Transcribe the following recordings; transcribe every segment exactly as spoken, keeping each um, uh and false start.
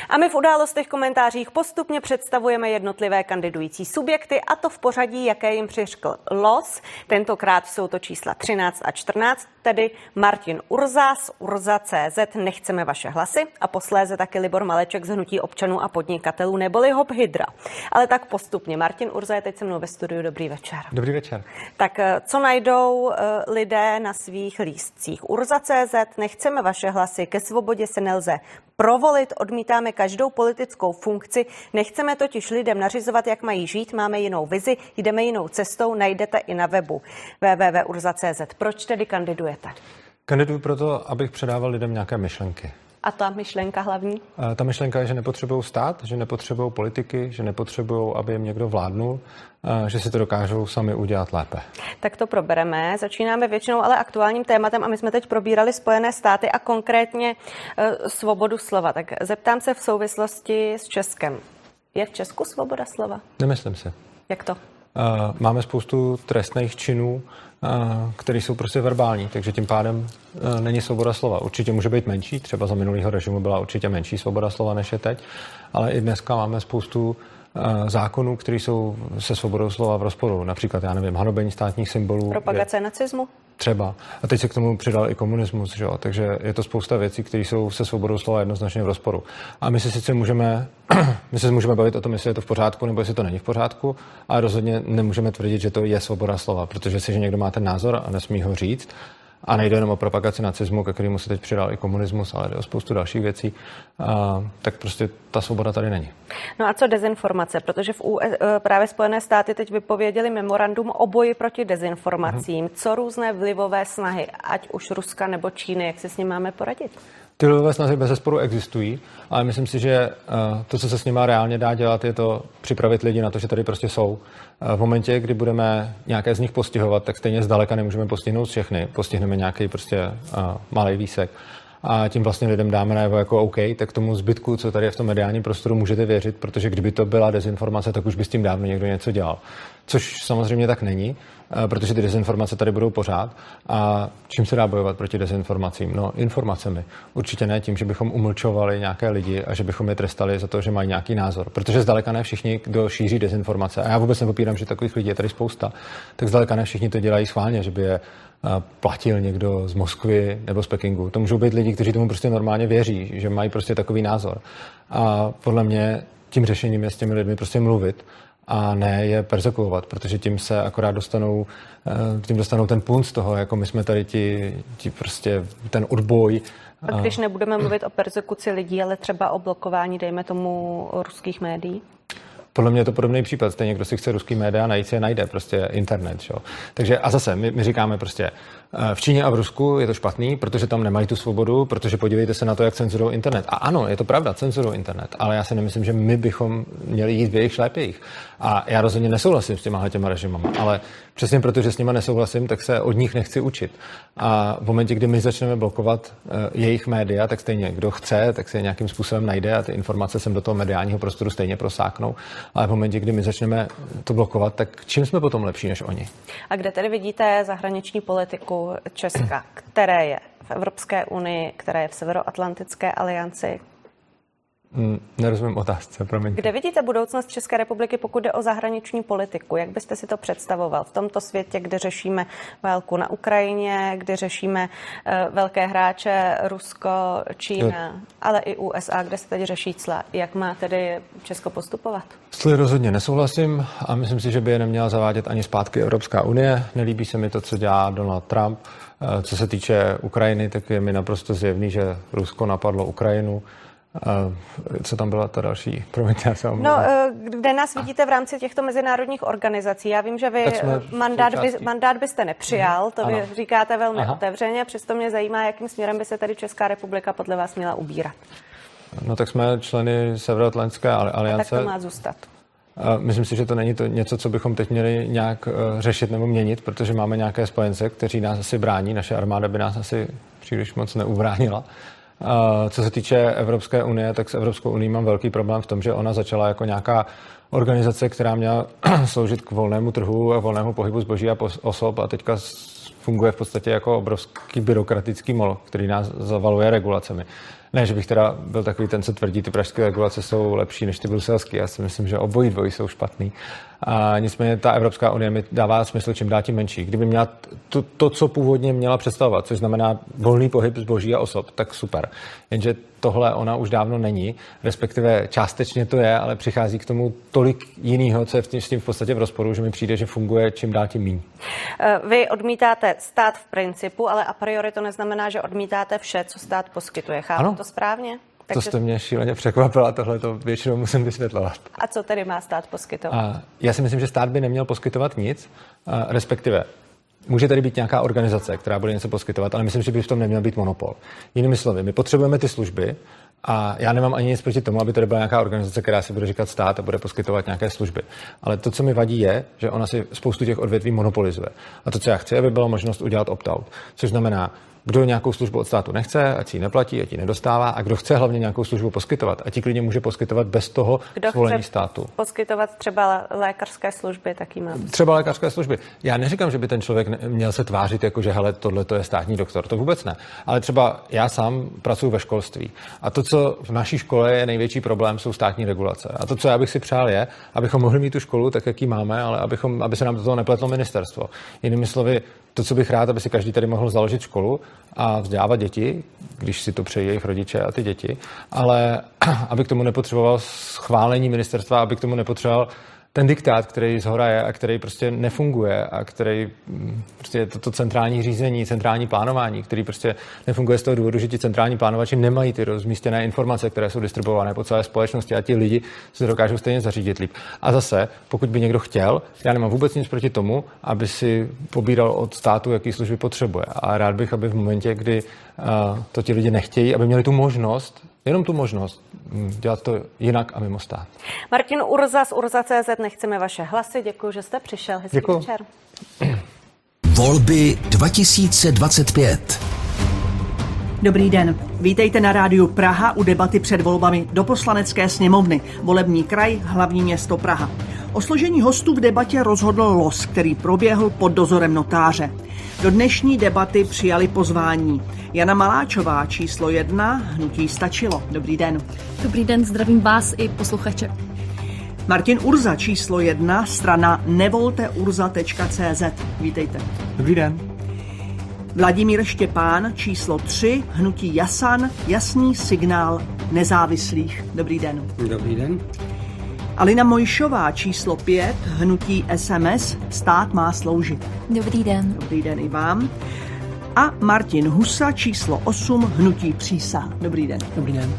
A my v Událostech komentářích postupně představujeme jednotlivé kandidující subjekty, a to v pořadí, jaké jim přiřkl los. Tentokrát jsou to čísla třináct a čtrnáct, tedy Martin Urza z Urza tečka cé zet, nechceme vaše hlasy, a posléze taky Libor Maleček z Hnutí občanů a podnikatelů, neboli Hop Hydra. Ale tak postupně. Martin Urza je teď se mnou ve studiu. Dobrý večer. Dobrý večer. Tak co najdou lidé na svých lístcích? Urza tečka cé zet, nechceme vaše hlasy, ke svobodě se nelze provolit, odmítáme každou politickou funkci, nechceme totiž lidem nařizovat, jak mají žít, máme jinou vizi, jdeme jinou cestou, najdete i na webu w w w tečka urza tečka cé zet. Proč tedy kandidujete? Kandiduji proto, abych předával lidem nějaké myšlenky. A ta myšlenka hlavní? Ta myšlenka je, že nepotřebují stát, že nepotřebují politiky, že nepotřebují, aby jim někdo vládnul, že si to dokážou sami udělat lépe. Tak to probereme. Začínáme většinou ale aktuálním tématem a my jsme teď probírali Spojené státy a konkrétně uh, svobodu slova. Tak zeptám se v souvislosti s Českem. Je v Česku svoboda slova? Nemyslím si. Jak to? Uh, máme spoustu trestných činů, které jsou prostě verbální, takže tím pádem není svoboda slova. Určitě může být menší, třeba za minulého režimu byla určitě menší svoboda slova, než je teď, ale i dneska máme spoustu zákonů, které jsou se svobodou slova v rozporu. Například, já nevím, hanobení státních symbolů. Propagace je nacismu? Třeba. A teď se k tomu přidal i komunismus, že jo? Takže je to spousta věcí, které jsou se svobodou slova jednoznačně v rozporu. A my si sice můžeme, my se můžeme bavit o tom, jestli je to v pořádku, nebo jestli to není v pořádku, ale rozhodně nemůžeme tvrdit, že to je svoboda slova, protože si, že někdo má ten názor a nesmí ho říct. A nejde jenom o propagaci nacismu, ke kterému se teď přidal i komunismus, ale jde o spoustu dalších věcí, a, tak prostě ta svoboda tady není. No a co dezinformace? Protože v U S, právě Spojené státy teď vypověděli memorandum o boji proti dezinformacím. Hmm. Co různé vlivové snahy, ať už Ruska nebo Číny, jak se s ním máme poradit? Ty vlivové snahy bezesporu existují, ale myslím si, že to, co se s nimi reálně dá dělat, je to připravit lidi na to, že tady prostě jsou. V momentě, kdy budeme nějaké z nich postihovat, tak stejně zdaleka nemůžeme postihnout všechny. Postihneme nějaký prostě malý výsek. A tím vlastně lidem dáme najevo jako OK, tak tomu zbytku, co tady je v tom mediálním prostoru, můžete věřit, protože kdyby to byla dezinformace, tak už by s tím dávno někdo něco dělal. Což samozřejmě tak není, protože ty dezinformace tady budou pořád. A čím se dá bojovat proti dezinformacím? No, informacemi. Určitě ne tím, že bychom umlčovali nějaké lidi a že bychom je trestali za to, že mají nějaký názor. Protože zdaleka ne všichni, kdo šíří dezinformace, a já vůbec nepopírám, že takových lidí je tady spousta, tak zdaleka ne všichni to dělají schválně, že by je platil někdo z Moskvy nebo z Pekingu. To můžou být lidi, kteří tomu prostě normálně věří, že mají prostě takový názor. A podle mě tím řešením je s těmi lidmi prostě mluvit a ne je perzekuovat, protože tím se akorát dostanou, tím dostanou ten punt z toho, jako my jsme tady ti, ti prostě ten odboj. A když nebudeme mluvit o perzekuci lidí, ale třeba o blokování, dejme tomu, ruských médií? Podle mě je to podobný případ. Stejně, kdo si chce ruský média najít, si je najde, prostě internet. Čo? Takže a zase, my, my říkáme prostě, v Číně a v Rusku je to špatný, protože tam nemají tu svobodu, protože podívejte se na to, jak cenzurují internet. A ano, je to pravda, cenzurují internet, ale já si nemyslím, že my bychom měli jít v jejich šlépějích. A já rozhodně nesouhlasím s těma těma režimama, ale přesně protože s nima nesouhlasím, tak se od nich nechci učit. A v momentě, kdy my začneme blokovat uh, jejich média, tak stejně kdo chce, tak se je nějakým způsobem najde a ty informace sem do toho mediálního prostoru stejně prosáknou. Ale v momentě, kdy my začneme to blokovat, tak čím jsme potom lepší než oni? A kde tedy vidíte zahraniční politiku Česka, které je v Evropské unii, které je v Severoatlantické alianci? Hmm, nerozumím otázce, promiňte. Kde vidíte budoucnost České republiky, pokud jde o zahraniční politiku? Jak byste si to představoval v tomto světě, kde řešíme válku na Ukrajině, kde řešíme uh, velké hráče Rusko, Čína, jo. ale i U S A, kde se teď řeší cla? Jak má tedy Česko postupovat? S cly rozhodně nesouhlasím a myslím si, že by je neměla zavádět ani zpátky Evropská unie. Nelíbí se mi to, co dělá Donald Trump. Co se týče Ukrajiny, tak je mi naprosto zjevný, že Rusko napadlo Ukrajinu. Uh, co tam byla ta další? Promiňte, já se omlouvám. No, kde nás vidíte v rámci těchto mezinárodních organizací? Já vím, že vy mandát, by, mandát byste nepřijal, to vy ano. říkáte velmi Aha. otevřeně, přesto mě zajímá, jakým směrem by se tady Česká republika podle vás měla ubírat. No tak jsme členy Severoatlantické aliance. A tak to má zůstat. Myslím si, že to není to něco, co bychom teď měli nějak řešit nebo měnit, protože máme nějaké spojence, kteří nás asi brání. Naše armáda by nás asi příliš moc neubránila. Co se týče Evropské unie, tak s Evropskou unií mám velký problém v tom, že ona začala jako nějaká organizace, která měla sloužit k volnému trhu a volnému pohybu zboží a osob a teďka funguje v podstatě jako obrovský byrokratický moloch, který nás zavaluje regulacemi. Ne, že bych teda byl takový ten, co tvrdí, ty pražské regulace jsou lepší než ty bruselské. Já si myslím, že obojí dvojí jsou špatný. A nicméně ta Evropská unie mi dává smysl čím dál tím menší. Kdyby měla to, to, co původně měla představovat, což znamená volný pohyb zboží a osob, tak super. Jenže tohle ona už dávno není, respektive částečně to je, ale přichází k tomu tolik jiného, co je s tím v podstatě v rozporu, že mi přijde, že funguje čím dál tím méně. Vy odmítáte stát v principu, ale a priori to neznamená, že odmítáte vše, co stát poskytuje. Chápu to správně? Takže... To jste mě šíleně překvapila, tohle to většinou musím vysvětlovat. A co tedy má stát poskytovat? A já si myslím, že stát by neměl poskytovat nic, respektive může tady být nějaká organizace, která bude něco poskytovat, ale myslím, že by v tom neměl být monopol. Jinými slovy, my potřebujeme ty služby a já nemám ani nic proti tomu, aby tady byla nějaká organizace, která si bude říkat stát a bude poskytovat nějaké služby. Ale to, co mi vadí, je, že ona si spoustu těch odvětví monopolizuje. A to, co já chci, aby byla možnost udělat opt-out, což znamená, kdo nějakou službu od státu nechce, ať si ji neplatí, ať ji nedostává, a kdo chce hlavně nějakou službu poskytovat, ať ji klidně může poskytovat bez toho kdo svolení chce státu. Poskytovat třeba lékařské služby, taky má. Třeba lékařské služby. Já neříkám, že by ten člověk měl se tvářit jako, že hele, tohle to je státní doktor, to vůbec ne. Ale třeba já sám pracuji ve školství a to, co v naší škole je největší problém, jsou státní regulace. A to, co já bych si přál, je, abychom mohli mít tu školu tak, jak ji máme, ale abychom, aby se nám do toho nepletlo ministerstvo. Jinými slovy, to, co bych rád, aby si každý tady mohl založit školu a vzdělávat děti, když si to přejí jejich rodiče a ty děti, ale aby k tomu nepotřeboval schválení ministerstva, aby k tomu nepotřeboval ten diktát, který zhora je a který prostě nefunguje a který prostě je to, to centrální řízení, centrální plánování, který prostě nefunguje z toho důvodu, že ti centrální plánovači nemají ty rozmístěné informace, které jsou distribuované po celé společnosti a ti lidi se dokážou stejně zařídit líp. A zase, pokud by někdo chtěl, já nemám vůbec nic proti tomu, aby si pobíral od státu, jaký služby potřebuje. A rád bych, aby v momentě, kdy uh, to ti lidi nechtějí, aby měli tu možnost, jenom tu možnost dělat to jinak a mimo stát. Martin Urza z Urza tečka cé zet, nechceme vaše hlasy. Děkuji, že jste přišel. Hezký Děkuji. večer. Volby dva tisíce dvacet pět. Dobrý den. Vítejte na rádiu Praha u debaty před volbami do Poslanecké sněmovny. Volební kraj, hlavní město Praha. O složení hostů v debatě rozhodl los, který proběhl pod dozorem notáře. Do dnešní debaty přijali pozvání Jana Maláčová, číslo jedna, hnutí Stačilo. Dobrý den. Dobrý den, zdravím vás i posluchače. Martin Urza, číslo jedna, strana nevolte urza tečka cé zet. Vítejte. Dobrý den. Vladimír Štěpán, číslo tři, hnutí Jasan, jasný signál nezávislých. Dobrý den. Dobrý den. Alina Mojšová, číslo pět, hnutí es em es, stát má sloužit. Dobrý den. Dobrý den i vám. A Martin Husa, číslo osm, hnutí Přísaha. Dobrý den. Dobrý den.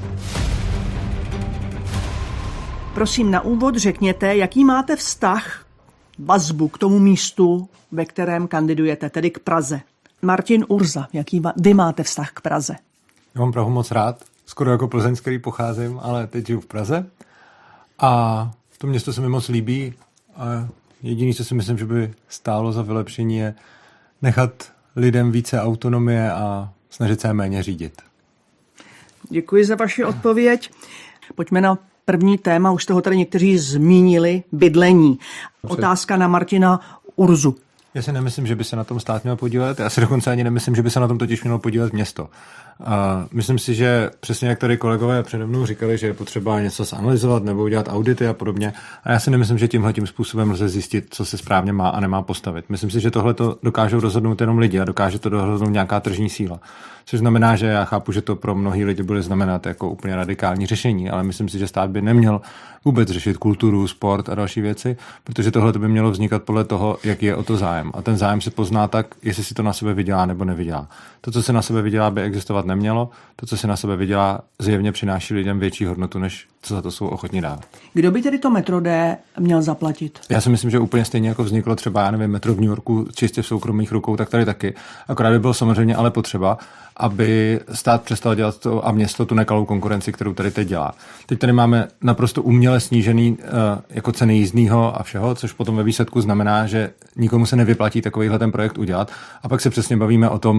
Prosím, na úvod řekněte, jaký máte vztah, vazbu k tomu místu, ve kterém kandidujete, tedy k Praze. Martin Urza, jaký vy máte vztah k Praze? Já mám Prahu moc rád, skoro jako Plzeň, z který pocházím, ale teď žiju v Praze. A to město se mi moc líbí a jediné, co si myslím, že by stálo za vylepšení, je nechat lidem více autonomie a snažit se je méně řídit. Děkuji za vaši odpověď. Pojďme na první téma, už jste ho tady někteří zmínili, bydlení. Otázka na Martina Urzu. Já si nemyslím, že by se na tom stát měl podílet. Já si dokonce ani nemyslím, že by se na tom totiž mělo podílet město. A myslím si, že přesně jak tady kolegové přede mnou říkali, že je potřeba něco zanalyzovat nebo udělat audity a podobně. A já si nemyslím, že tímhle tím způsobem lze zjistit, co se správně má a nemá postavit. Myslím si, že tohle to dokážou rozhodnout jenom lidi a dokáže to rozhodnout nějaká tržní síla. Což znamená, že já chápu, že to pro mnohý lidi bude znamenat jako úplně radikální řešení, ale myslím si, že stát by neměl vůbec řešit kulturu, sport a další věci, protože tohle by mělo vznikat podle toho, jaký je o to zájem. A ten zájem se pozná tak, jestli si to na sebe vydělá nebo nevydělá. To, co se na sebe vydělá, by existovat nemělo. To, co se na sebe vydělá, zjevně přináší lidem větší hodnotu, než co za to jsou ochotní dávat. Kdo by tedy to metro D měl zaplatit? Já si myslím, že úplně stejně jako vzniklo třeba, já nevím, metro v New Yorku čistě v soukromých rukou, tak tady taky. Akorát by bylo samozřejmě ale potřeba, aby stát přestal dělat to a město tu nekalou konkurenci, kterou tady teď dělá. Teď tady máme naprosto uměle snížený uh, jako ceny jízdního a všeho, což potom ve výsledku znamená, že nikomu se nevyplatí takovýhle ten projekt udělat. A pak se přesně bavíme o tom,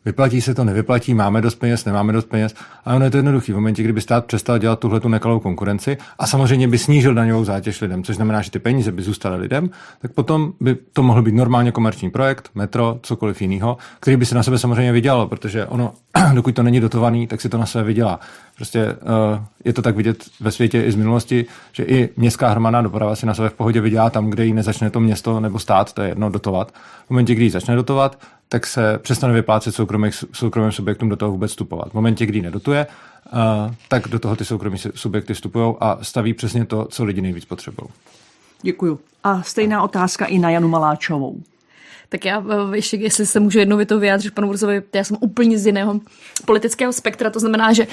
vyplatí se to, nevyplatí, máme dost peněz, nemáme dost peněz. A ono je to jednoduchý. V momentě, kdyby stát přestal dělat tuhletu nekalou konkurenci a samozřejmě by snížil daňovou zátěž lidem, což znamená, že ty peníze by zůstaly lidem, tak potom by to mohl být normálně komerční projekt, metro, cokoliv jiného, který by se na sebe samozřejmě vydělalo, protože ono, dokud to není dotovaný, tak si to na sebe vydělá. Prostě uh, je to tak vidět ve světě i z minulosti, že i městská hromadná doprava si na sebe v pohodě vydělá tam, kde ji nezačne to město nebo stát, to je jedno, dotovat. V momentě, kdy ji začne dotovat, tak se přestane vyplácet soukromým subjektům do toho vůbec vstupovat. V momentě, kdy ji nedotuje, uh, tak do toho ty soukromí subjekty vstupují a staví přesně to, co lidi nejvíc potřebují. Děkuju. A stejná otázka i na Janu Maláčovou. Tak já ještě, jestli se můžu jednou větou vyjádřit panu Urzovi, já jsem úplně z jiného politického spektra, to znamená, že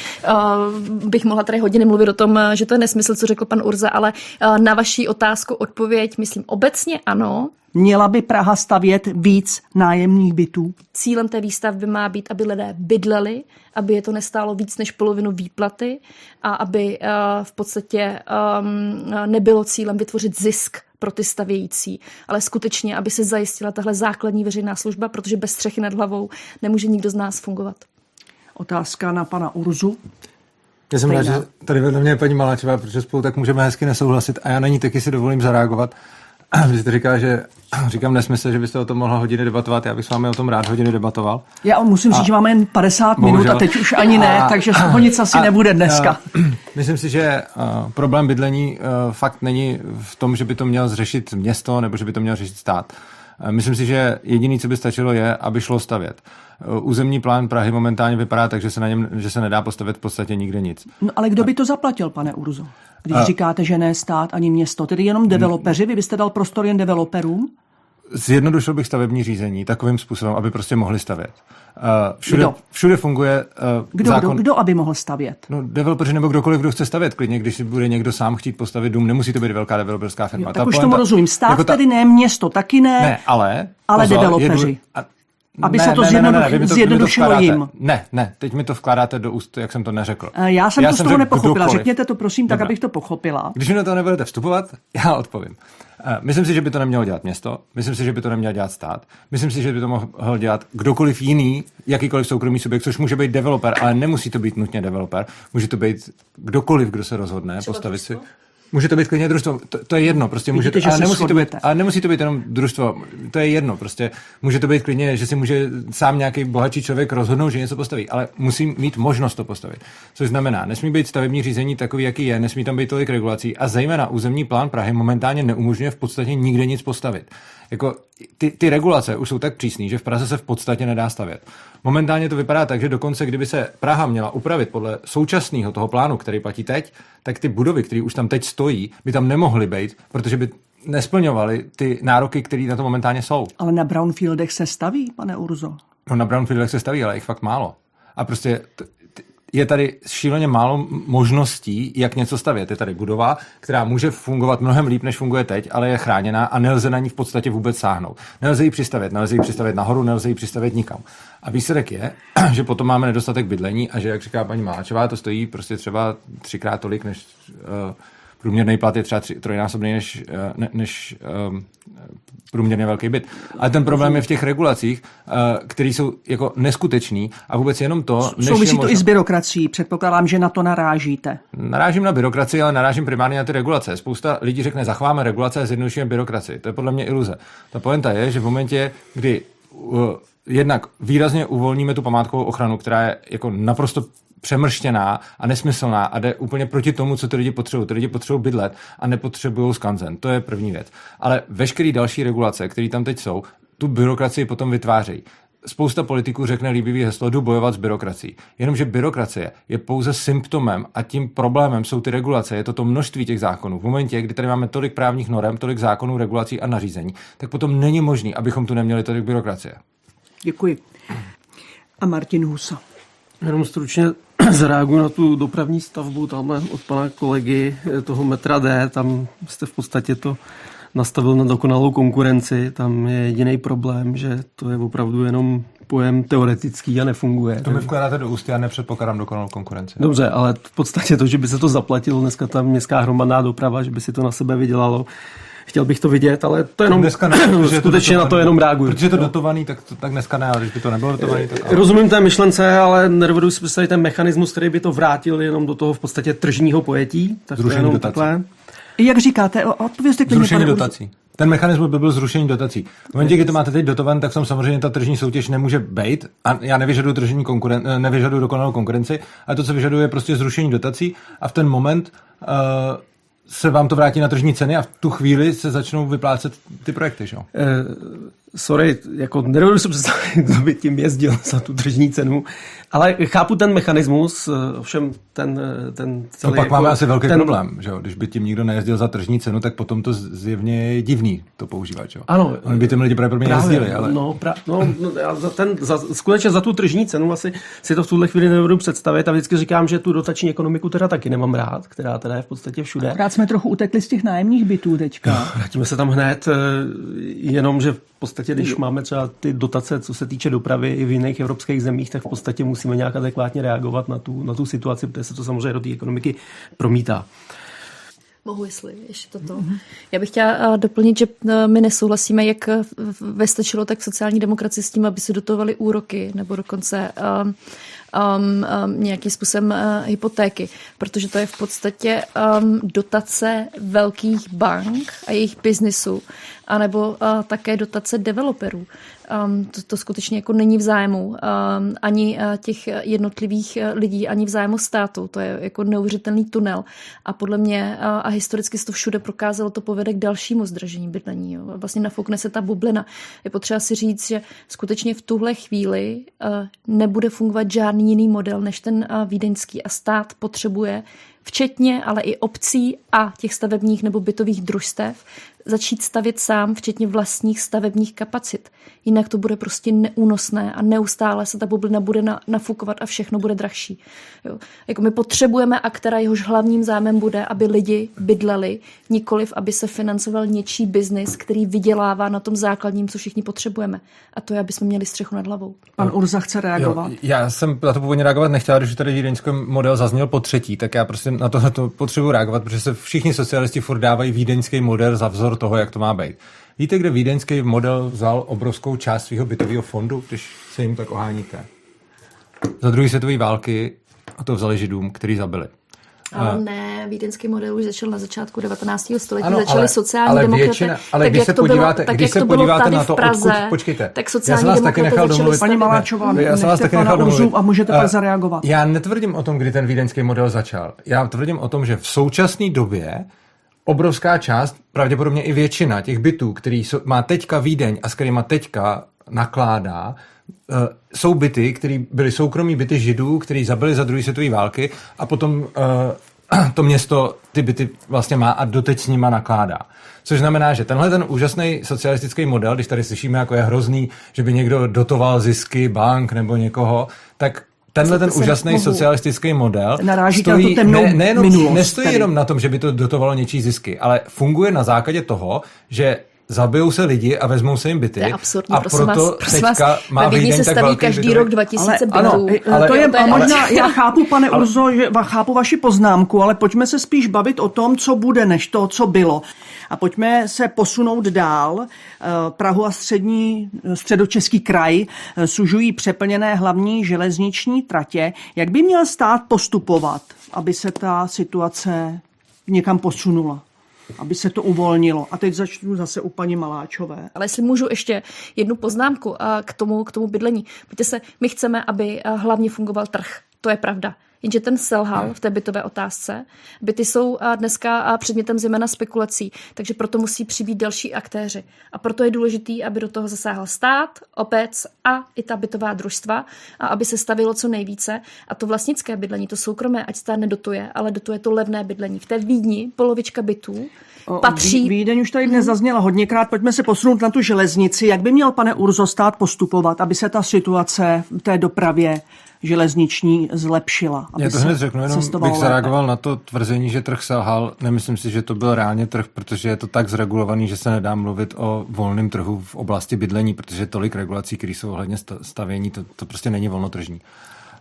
uh, bych mohla tady hodiny mluvit o tom, že to je nesmysl, co řekl pan Urza, ale uh, na vaši otázku odpověď, myslím, obecně ano. Měla by Praha stavět víc nájemních bytů? Cílem té výstavby má být, aby lidé bydleli, aby je to nestálo víc než polovinu výplaty a aby uh, v podstatě um, nebylo cílem vytvořit zisk pro ty stavějící, ale skutečně, aby se zajistila tahle základní veřejná služba, protože bez střechy nad hlavou nemůže nikdo z nás fungovat. Otázka na pana Urzu. Já jsem rád, že tady vedle mě je paní Maláčová, protože spolu tak můžeme hezky nesouhlasit a já na ní taky si dovolím zareagovat. Vy jste říkal, že říkám nesmysl, že byste o tom mohla hodiny debatovat, já bych s vámi o tom rád hodiny debatoval. Já musím říct, a že máme jen padesát bohužel. minut a teď už ani ne, a, takže z toho nic asi a, nebude dneska. A, myslím si, že uh, problém bydlení uh, fakt není v tom, že by to měl zřešit město nebo že by to měl řešit stát. Uh, myslím si, že jediné, co by stačilo, je, aby šlo stavět. Uh, územní plán Prahy momentálně vypadá tak, že se na něm, že se nedá postavit v podstatě nikde nic. No ale kdo by to zaplatil, pane Urzo? Když a, říkáte, že ne stát ani město, tedy jenom developeři, vy byste dal prostor jen developerům? Zjednodušil bych stavební řízení takovým způsobem, aby prostě mohli stavět. Všude, všude funguje kdo, zákon... Kdo, kdo, aby mohl stavět? No, developeři nebo kdokoliv, kdo chce stavět. Klidně, když si bude někdo sám chtít postavit dům, nemusí to být velká developerská firma. Jo, tak ta už tomu rozumím. Stát jako ta... tedy ne, město taky ne, ne ale, ale pozor, developeři. Jedu... A... Aby ne, se to, ne, zjednoduch... ne, ne, ne, to zjednodušilo jim. Ne, ne, teď mi to vkládáte do úst, jak jsem to neřekl. Já jsem já to jsem z toho nepochopila. Kdokoliv. Řekněte to prosím, tak Dobra. abych to pochopila. Když mi do toho nebudete vstupovat, já odpovím. Myslím si, že by to nemělo dělat město, myslím si, že by to neměl dělat stát, myslím si, že by to mohl dělat kdokoliv jiný, jakýkoliv soukromý subjekt, což může být developer, ale nemusí to být nutně developer, může to být kdokoliv, kdo se rozhodne třeba postavit družstvo? si. Může to být klidně družstvo, to, to je jedno, prostě může Vidíte, to, ale, nemusí to být, shodnete. ale nemusí to být jenom družstvo, to je jedno, prostě může to být klidně, že si může sám nějaký bohatší člověk rozhodnout, že něco postaví, ale musí mít možnost to postavit. Což znamená, nesmí být stavební řízení takový, jaký je, nesmí tam být tolik regulací a zejména územní plán Prahy momentálně neumožňuje v podstatě nikde nic postavit. Jako ty, ty regulace už jsou tak přísný, že v Praze se v podstatě nedá stavět. Momentálně to vypadá tak, že dokonce kdyby se Praha měla upravit podle současného toho plánu, který platí teď, tak ty budovy, které už tam teď stojí, by tam nemohly být, protože by nesplňovaly ty nároky, které na to momentálně jsou. Ale na brownfieldech se staví, pane Urzo? No na brownfieldech se staví, ale jich fakt málo. A prostě t- t- je tady šíleně málo možností, jak něco stavět. Je tady budova, která může fungovat mnohem líp, než funguje teď, ale je chráněná a nelze na ní v podstatě vůbec sáhnout. Nelze ji přistavět, nelze ji přistavět nahoru, nelze ji přistavět nikam. A výsledek je, že potom máme nedostatek bydlení a že, jak říká paní Maláčová, to stojí prostě třeba třikrát tolik, než uh, průměrný plat je třeba tři, trojnásobný než, uh, ne, než um, průměrně velký byt. Ale ten problém je v těch regulacích, uh, které jsou jako neskutečný a vůbec jenom to... Souvisí to možno... i s byrokracií. Předpokládám, že na to narážíte. Narážím na byrokracii, ale narážím primárně na ty regulace. Spousta lidí řekne, zachováme regulace a zjednodušíme byrokracii. To je podle mě iluze. Ta pointa je, že v momentě, kdy uh, jednak výrazně uvolníme tu památkovou ochranu, která je jako naprosto přemrštěná a nesmyslná a jde úplně proti tomu, co ty lidi potřebují. Ty lidi potřebují bydlet a nepotřebují skanzen. To je první věc. Ale veškeré další regulace, které tam teď jsou, tu byrokracii potom vytvářejí. Spousta politiků řekne líbivý heslo, jdu bojovat s byrokracií. Jenomže byrokracie je pouze symptomem a tím problémem jsou ty regulace. Je to to množství těch zákonů. V momentě, kdy tady máme tolik právních norem, tolik zákonů, regulací a nařízení, tak potom není možné, abychom tu neměli tolik byrokracie. Děkuji. A Martin Husa. Jenom stručně zareaguji na tu dopravní stavbu tamhle od pana kolegy toho metra D. Tam jste v podstatě to nastavil na dokonalou konkurenci. Tam je jediný problém, že to je opravdu jenom pojem teoretický a nefunguje. To mi vkládáte do úst, já nepředpokládám dokonalou konkurenci. Dobře, ale v podstatě to, že by se to zaplatilo dneska ta městská hromadná doprava, že by si to na sebe vydělalo, chtěl bych to vidět, ale to jenom dneska ne, skutečně to na to jenom reaguju. Protože je to dotovaný, tak, to, tak dneska ne, ale když by to nebylo dotovaný, tak... Ale... Rozumím té myšlence, ale nedovedu si představit ten mechanismus, který by to vrátil jenom do toho v podstatě tržního pojetí. Tak zrušení dotací. Takhle. Jak říkáte, odpovězte klidně, zrušení dotací. Ten mechanismus by byl zrušení dotací. V momentě, kdy to máte teď dotované, tak tam samozřejmě ta tržní soutěž nemůže být. A já nevyžaduju tržní konkuren, nevyžaduju dokonalou konkurenci, ale to, co vyžaduje, je prostě zrušení dotací a v ten moment uh, se vám to vrátí na tržní ceny a v tu chvíli se začnou vyplácet ty projekty, že jo? Uh, sorry, jako nedovedu si představit, kdo by tím jezdil za tu tržní cenu, ale chápu ten mechanismus, ovšem ten, ten celý... To pak jako, máme asi velký ten... problém, že jo? Když by tím nikdo nejezdil za tržní cenu, tak potom to zjevně je divný to používat, že jo? Ano. Oni by těm lidi pravděpodobně jezdili, ale... No, pra, no, no já za ten, za, skutečně za tu tržní cenu asi si to v tuhle chvíli nedovedu představit a vždycky říkám, že tu dotační ekonomiku teda taky nemám rád, která teda je v podstatě všude. Rád jsme trochu utekli z těch nájemních bytů teďka. Vrátíme se tam hned, jenom že v podstatě, když máme třeba ty dotace, co se týče dopravy i v jiných evropských zemích, tak v podstatě musíme nějak adekvátně reagovat na tu, na tu situaci, protože se to samozřejmě do té ekonomiky promítá. Mohu, jestli ještě toto. Já bych chtěla doplnit, že my nesouhlasíme, jak vestačilo, tak v sociální demokracii s tím, aby se dotovaly úroky nebo dokonce um, um, um, nějakým způsobem uh, hypotéky, protože to je v podstatě um, dotace velkých bank a jejich biznisu, anebo uh, také dotace developerů. Um, to, to skutečně jako není v zájmu um, ani uh, těch jednotlivých uh, lidí, ani v zájmu státu. To je jako neuvěřitelný tunel. A podle mě uh, a historicky se to všude prokázalo, to povede k dalšímu zdražení bydlení. Jo. Vlastně nafoukne se ta bublina. Je potřeba si říct, že skutečně v tuhle chvíli uh, nebude fungovat žádný jiný model než ten uh, vídeňský a stát potřebuje včetně ale i obcí a těch stavebních nebo bytových družstev začít stavět sám, včetně vlastních stavebních kapacit. Jinak to bude prostě neúnosné a neustále se ta bublina bude na, nafukovat a všechno bude drahší. Jo. Jako my potřebujeme aktéra, jehož hlavním zájmem bude, aby lidi bydleli, nikoliv, aby se financoval něčí biznis, který vydělává na tom základním, co všichni potřebujeme. A to je, aby jsme měli střechu nad hlavou. Pan Urza chce reagovat. Jo, já jsem na to původně reagovat nechtěl, když tady vídeňský model zazněl po třetí, tak já prostě na to potřebuji reagovat, protože se všichni socialisti furt dávají vídeňský model za vzor toho, jak to má být. Víte, kde vídeňský model vzal obrovskou část svého bytového fondu, když se jim tak oháníte? Za druhé světové války a to vzali Židům, který zabili. Ale ne, vídeňský model už začal na začátku devatenáctého století, ano, začaly ale, sociální ale demokraté. většina, ale tak když jak se to podíváte, bylo, tak když jak se to bylo podíváte tady na to, v Praze, odkud, počkejte, tak sociální demokraté začaly Paní Maláčová, já jsem vás taky nechal domluvit. A můžete pak zareagovat. Já netvrdím o tom, kdy ten vídeňský model začal. Já tvrdím o tom, že v současné době obrovská část, pravděpodobně i většina těch bytů, který má teďka Vídeň a s kterýma teďka nakládá, jsou byty, které byly soukromí byty Židů, který zabili za druhé světové války a potom to město ty byty vlastně má a doteď s nima nakládá. Což znamená, že tenhle ten úžasný socialistický model, když tady slyšíme, jako je hrozný, že by někdo dotoval zisky bank nebo někoho, tak tenhle ten úžasný socialistický model stojí, ne, nejenom, nestojí tady. Jenom na tom, že by to dotovalo něčí zisky, ale funguje na základě toho, že zabijou se lidi a vezmou se jim byty. To je absurdní, a proto vás, teďka vás, má Vídeň se tak staví velký každý bytový. rok dva tisíce bytů. Ano, ale, to je, to je možná, já chápu, pane ale, Urzo, že chápu vaši poznámku, ale pojďme se spíš bavit o tom, co bude, než to, co bylo. A pojďme se posunout dál. Prahu a střední, středočeský kraj sužují přeplněné hlavní železniční tratě. Jak by měl stát postupovat, aby se ta situace někam posunula? Aby se to uvolnilo. A teď začnu zase u paní Maláčové. Ale jestli můžu ještě jednu poznámku k tomu, k tomu bydlení. Pojďte se, my chceme, aby hlavně fungoval trh. To je pravda. Jenže ten selhal v té bytové otázce. Byty jsou dneska předmětem zejména spekulací, takže proto musí přibýt další aktéři. A proto je důležitý, aby do toho zasáhl stát, obec a i ta bytová družstva, a aby se stavilo co nejvíce. A to vlastnické bydlení, to soukromé, ať stát nedotuje, ale dotuje to levné bydlení. V té Vídni polovička bytů patří... Vídeň už tady dnes zazněla hodněkrát, pojďme se posunout na tu železnici. Jak by měl, pane Urzo, stát postupovat, aby se ta situace v té dopravě železniční zlepšila? Já to hned řeknu, jenom bych zareagoval na to tvrzení, že trh selhal. Nemyslím si, že to byl reálně trh, protože je to tak zregulovaný, že se nedá mluvit o volném trhu v oblasti bydlení, protože tolik regulací, které jsou ohledně stavění, to, to prostě není volnotržní.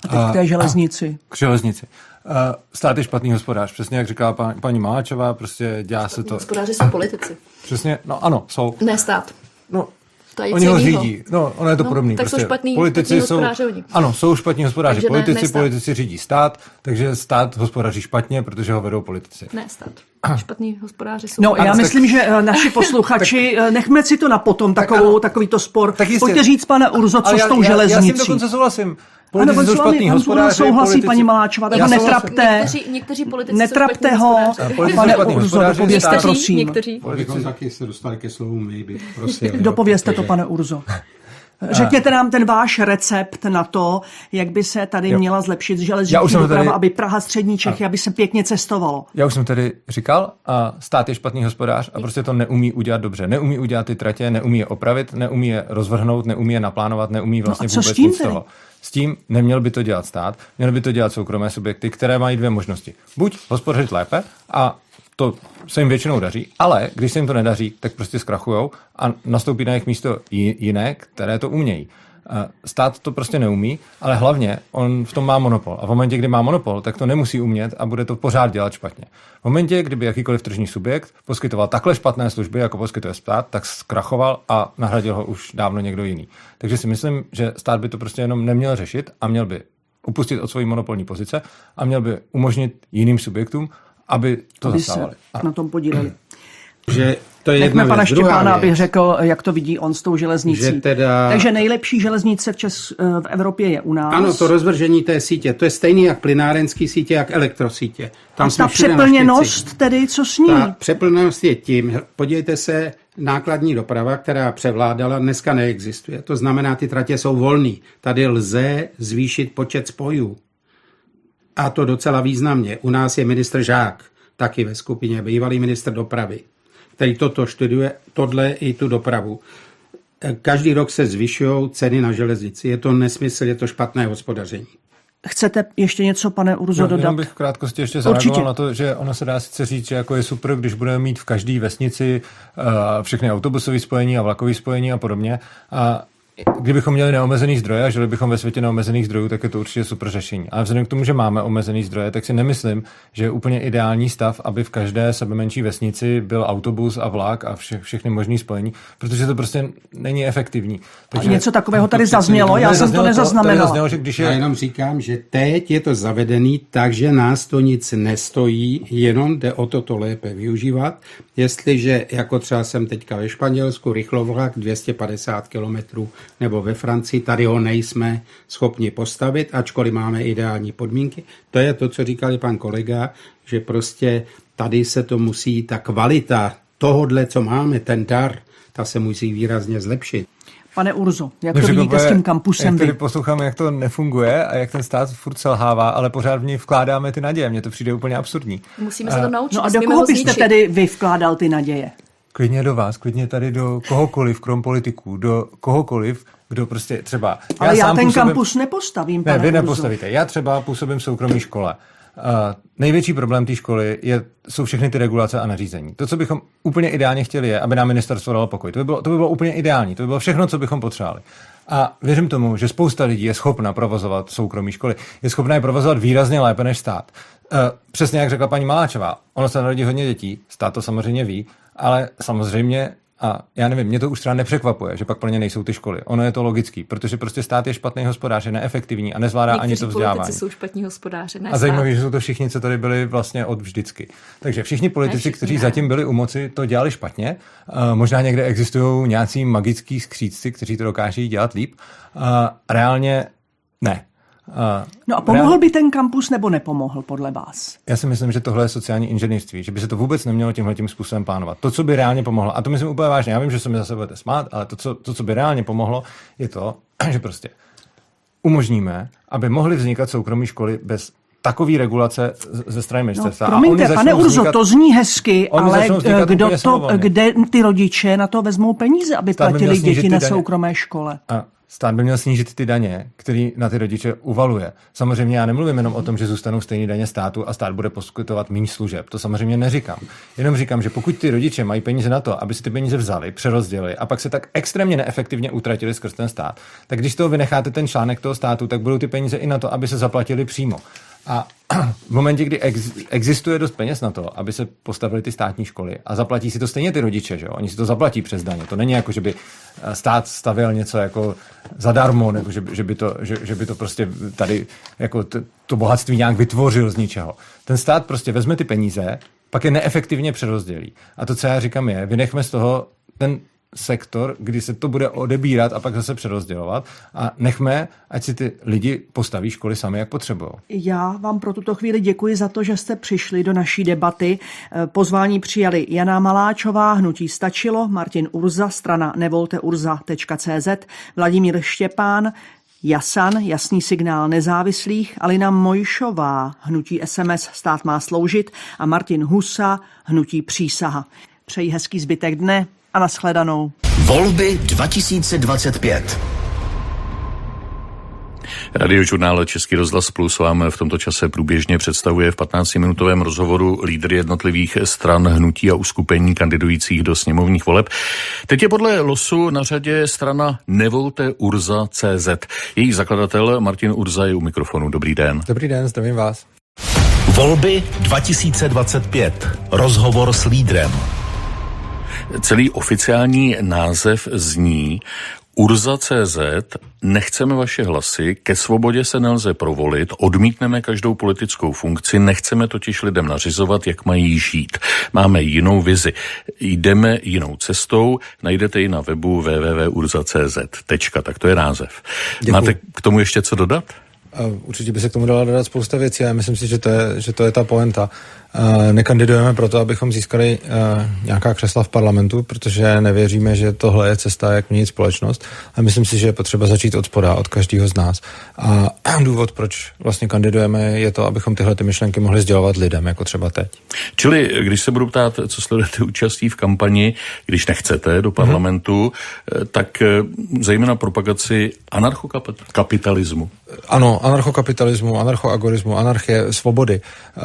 A teď k té železnici. K železnici. Stát je špatný hospodář, přesně jak říkala paní, paní Maláčová, prostě dělá se to. Hospodáři jsou politici. Přesně, no ano, jsou. Ne stát. No, oni ho řídí. No, ono je to no, podobný. Tak prostě jsou špatný, politici špatný hospodáři oni. Ano, jsou špatní hospodáři. Takže politici, ne, ne politici řídí stát, takže stát hospodaří špatně, protože ho vedou politici. Ne stát. Špatný hospodáři jsou. No, já tak, myslím, že naši posluchači, tak, nechme si to na potom, takovou, takovýto spor. Pojďte říct, pane Urzo, co s tou já, železnicí. Já, já s tím dokonce souhlasím. Politici ano, jsou špatný hospodáři. souhlasí, politici... paní Maláčová, tak ho netrapte. Někteří, někteří politici netrapte jsou ho, pane Urzo, dopovězte, prosím. Někteří. Abychom taky se dostali ke slovu maybe, prosím. Dopovězte to, pane Urzo. Řekněte nám ten váš recept na to, jak by se tady jo. měla zlepšit železniční doprava, tady... aby Praha, střední Čechy, a... aby se pěkně cestovalo. Já už jsem tady říkal, a stát je špatný hospodář a prostě to neumí udělat dobře. Neumí udělat ty tratě, neumí je opravit, neumí je rozvrhnout, neumí je naplánovat, neumí vlastně no vůbec nic z toho. S tím neměl by to dělat stát, měl by to dělat soukromé subjekty, které mají dvě možnosti. Buď hospodařit lépe a to se jim většinou daří, ale když se jim to nedaří, tak prostě zkrachujou a nastoupí na jejich místo jiné, které to umějí. Stát to prostě neumí, ale hlavně on v tom má monopol. A v momentě, kdy má monopol, tak to nemusí umět a bude to pořád dělat špatně. V momentě, kdyby jakýkoliv tržní subjekt poskytoval takhle špatné služby, jako poskytuje stát, tak zkrachoval a nahradil ho už dávno někdo jiný. Takže si myslím, že stát by to prostě jenom neměl řešit a měl by upustit od své monopolní pozice a měl by umožnit jiným subjektům, aby to aby zastávali. Se na tom podíleli. Že to je Nechme jedna pana věc. Štěpána, abych řekl, jak to vidí on s tou železnicí. Teda... Takže nejlepší železnice v, Čes, v Evropě je u nás. Ano, to rozvržení té sítě. To je stejný jak plynárenský sítě, jak elektrosítě. Tam a ta přeplněnost tedy, co s ní? Ta přeplněnost je tím, podívejte se, nákladní doprava, která převládala, dneska neexistuje. To znamená, ty tratě jsou volný. Tady lze zvýšit počet spojů. A to docela významně. U nás je ministr Žák, taky ve skupině, bývalý ministr dopravy, který toto studuje, tohle i tu dopravu. Každý rok se zvyšují ceny na železnici. Je to nesmysl, je to špatné hospodaření. Chcete ještě něco, pane Urzo, no, dodat? Jenom bych v krátkosti ještě zareagoval na to, že ono se dá sice říct, že jako je super, když budeme mít v každé vesnici uh, všechny autobusové spojení a vlakové spojení a podobně. A kdybychom měli neomezený zdroje a žili bychom ve světě neomezených zdrojů, tak je to určitě super řešení. Ale vzhledem k tomu, že máme omezený zdroje, tak si nemyslím, že je úplně ideální stav, aby v každé sebe menší vesnici byl autobus a vlak a vše, všechny možný spojení, protože to prostě není efektivní. Takže něco takového tady zaznělo, já jsem to nezaznamenal. Já jenom říkám, že teď je to zavedený, takže nás to nic nestojí, jenom jde o to to lépe využívat. Jestliže, jako třeba jsem teďka ve Španělsku, rychlovlak dvě stě padesát kilometrů, nebo ve Francii, tady ho nejsme schopni postavit, ačkoliv máme ideální podmínky. To je to, co říkal pan kolega, že prostě tady se to musí, ta kvalita tohodle, co máme, ten dar, ta se musí výrazně zlepšit. Pane Urzo, jak to vidíte s tím kampusem? Jak tady posloucháme, jak to nefunguje a jak ten stát furt selhává, ale pořád v něj vkládáme ty naděje. Mně to přijde úplně absurdní. Musíme se to naučit. No a do koho byste tedy vy vkládal ty naděje? Klidně do vás, klidně tady do kohokoliv, krom politiků, do kohokoliv, kdo prostě třeba... Ale já, já ten působím... kampus nepostavím, ne, pane vy Urzo. nepostavíte. Já třeba působím v soukromé škole. Uh, největší problém té školy je, jsou všechny ty regulace a nařízení. To, co bychom úplně ideálně chtěli, je, aby nám ministerstvo dalo pokoj. To by bylo, to by bylo úplně ideální. To by bylo všechno, co bychom potřebovali. A věřím tomu, že spousta lidí je schopna provozovat soukromé školy. Je schopna je provozovat výrazně lépe než stát. Uh, přesně jak řekla paní Maláčová, ono se narodí hodně dětí, stát to samozřejmě ví, ale samozřejmě, a já nevím, mě to už třeba nepřekvapuje, že pak pro ně nejsou ty školy. Ono je to logický, protože prostě stát je špatný hospodář, je neefektivní a nezvládá Někteří ani to vzdělávání. Politici jsou špatní hospodáři, ne a zajímavé, že jsou to všichni, co tady byli vlastně od vždycky. Takže všichni politici, všichni, kteří ne. zatím byli u moci, to dělali špatně. Uh, možná někde existují nějací magický skřídci, kteří to dokáží dělat líp. Uh, reálně ne. Uh, no a pomohl reál... by ten kampus nebo nepomohl podle vás? Já si myslím, že tohle je sociální inženýrství, že by se to vůbec nemělo tímhletím způsobem plánovat. To, co by reálně pomohlo, a to myslím úplně vážně, já vím, že se mi zase budete smát, ale to, co, to, co by reálně pomohlo, je to, že prostě umožníme, aby mohly vznikat soukromé školy bez takové regulace ze strany ministerstva. No, promiňte, pane Urzo, vznikat, to zní hezky, ale kdo to, kde ty rodiče na to vezmou peníze, aby platili děti na soukromé škole? A stát by měl snížit ty daně, který na ty rodiče uvaluje. Samozřejmě já nemluvím jenom o tom, že zůstanou stejné daně státu a stát bude poskytovat méně služeb. To samozřejmě neříkám. Jenom říkám, že pokud ty rodiče mají peníze na to, aby si ty peníze vzali, přerozdělili a pak se tak extrémně neefektivně utratili skrz ten stát, tak když toho vynecháte ten článek toho státu, tak budou ty peníze i na to, aby se zaplatili přímo. A v momentě, kdy ex, existuje dost peněz na to, aby se postavily ty státní školy a zaplatí si to stejně ty rodiče, že jo? Oni si to zaplatí přes daně. To není jako, že by stát stavěl něco jako zadarmo, nebo že, že, by, to, že, že by to prostě tady jako to, to bohatství nějak vytvořil z ničeho. Ten stát prostě vezme ty peníze, pak je neefektivně přerozdělí. A to, co já říkám, je, vynechme z toho ten sektor, kdy se to bude odebírat a pak zase přerozdělovat a nechme, ať si ty lidi postaví školy sami, jak potřebují. Já vám pro tuto chvíli děkuji za to, že jste přišli do naší debaty. Pozvání přijali Jana Maláčová, hnutí Stačilo, Martin Urza, strana nevolteurza tečka cé zet, Vladimír Štěpán, Jasan, jasný signál nezávislých, Alina Mojšová, hnutí es em es Stát má sloužit a Martin Husa, hnutí Přísaha. Přeji hezký zbytek dne a nashledanou. Volby dva tisíce dvacet pět. Radiožurnál Český rozhlas Plus vám v tomto čase průběžně představuje v patnáctiminutovém rozhovoru lídry jednotlivých stran, hnutí a uskupení kandidujících do sněmovních voleb. Teď je podle losu na řadě strana nevolteurza tečka cé zet. Její zakladatel Martin Urza je u mikrofonu. Dobrý den. Dobrý den, zdravím vás. Volby dva tisíce dvacet pět. Rozhovor s lídrem. Celý oficiální název zní Urza tečka cé zet, nechceme vaše hlasy, ke svobodě se nelze provolit, odmítneme každou politickou funkci, nechceme totiž lidem nařizovat, jak mají žít. Máme jinou vizi. Jdeme jinou cestou, najdete ji na webu w w w tečka urza tečka cé zet. Tečka, tak to je název. Děkuji. Máte k tomu ještě co dodat? Určitě by se k tomu dala dodat spousta věcí a myslím si, že to je, že to je ta poenta. Nekandidujeme proto, abychom získali nějaká křesla v parlamentu, protože nevěříme, že tohle je cesta, jak měnit společnost. A myslím si, že je potřeba začít od spoda, od každého z nás. A důvod, proč vlastně kandidujeme, je to, abychom tyhle ty myšlenky mohli sdělovat lidem, jako třeba teď. Čili, když se budu ptát, co sledujete účastí v kampani, když nechcete do parlamentu, mm-hmm. tak zejména propagaci anarchokapitalismu. Ano, anarchokapitalismu, anarchoagorismu, anarchie, svobody.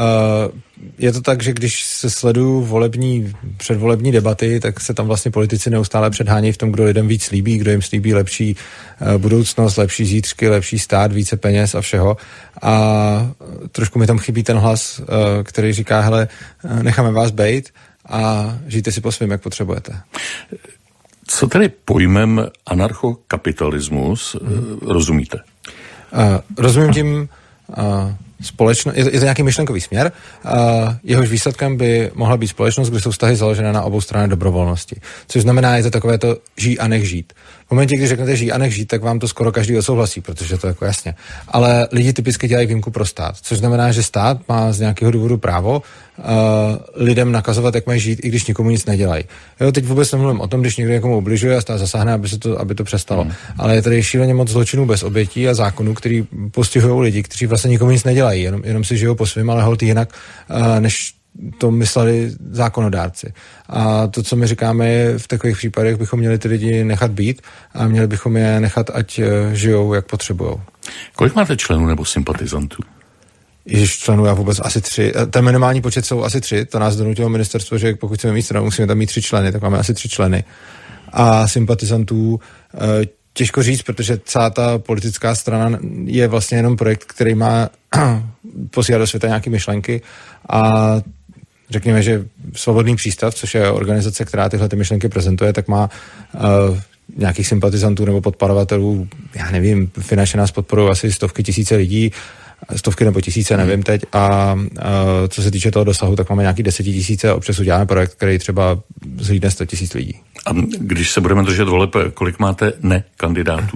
Je to tak, že když se sledují volební, předvolební debaty, tak se tam vlastně politici neustále předhánějí v tom, kdo lidem víc líbí, kdo jim slíbí lepší budoucnost, lepší zítřky, lepší stát, více peněz a všeho. A trošku mi tam chybí ten hlas, který říká, hele, necháme vás bejt a žijte si po svým, jak potřebujete. Co tedy pojmem anarchokapitalismus hmm. rozumíte? Uh, rozumím tím uh, společnost, je to, je to nějaký myšlenkový směr, uh, jehož výsledkem by mohla být společnost, kde jsou vztahy založené na obou stranách dobrovolnosti. Což znamená, je to takové to žij a nech žít. V momentě, když řeknete žij a nech žít, tak vám to skoro každý odsouhlasí, protože to je jako jasně. Ale lidi typicky dělají výjimku pro stát, což znamená, že stát má z nějakého důvodu právo uh, lidem nakazovat, jak mají žít, i když nikomu nic nedělají. Jo, teď vůbec nemluvím o tom, když někdo někomu ubližuje a stát zasáhne, aby, se to, aby to přestalo. Hmm. Ale je tady šíleně moc zločinů bez obětí a zákonů, který postihují lidi, kteří vlastně nikomu nic nedělají, jenom, jenom si žijou po svým, ale holt jinak, uh, než to mysleli zákonodárci. A to, co my říkáme, je, v takových případech bychom měli ty lidi nechat být a měli bychom je nechat, ať žijou, jak potřebujou. Kolik máte členů nebo sympatizantů? Ježiš, členů já vůbec asi tři. Ten minimální počet jsou asi tři. To nás donutilo ministerstvo, že pokud chceme mít stranu, musíme tam mít tři členy, tak máme asi tři členy. A sympatizantů těžko říct, protože celá ta politická strana je vlastně jenom projekt, který má posílat do světa nějaké myšlenky a řekněme, že Svobodný přístav, což je organizace, která tyhle ty myšlenky prezentuje, tak má uh, nějakých sympatizantů nebo podporovatelů, já nevím, finančně nás podporují asi stovky tisíce lidí, stovky nebo tisíce, nevím teď, a uh, co se týče toho dosahu, tak máme nějaký desetitisíce a občas uděláme projekt, který třeba zhlídne sto tisíc lidí. A když se budeme držet voleb, kolik máte ne kandidátů?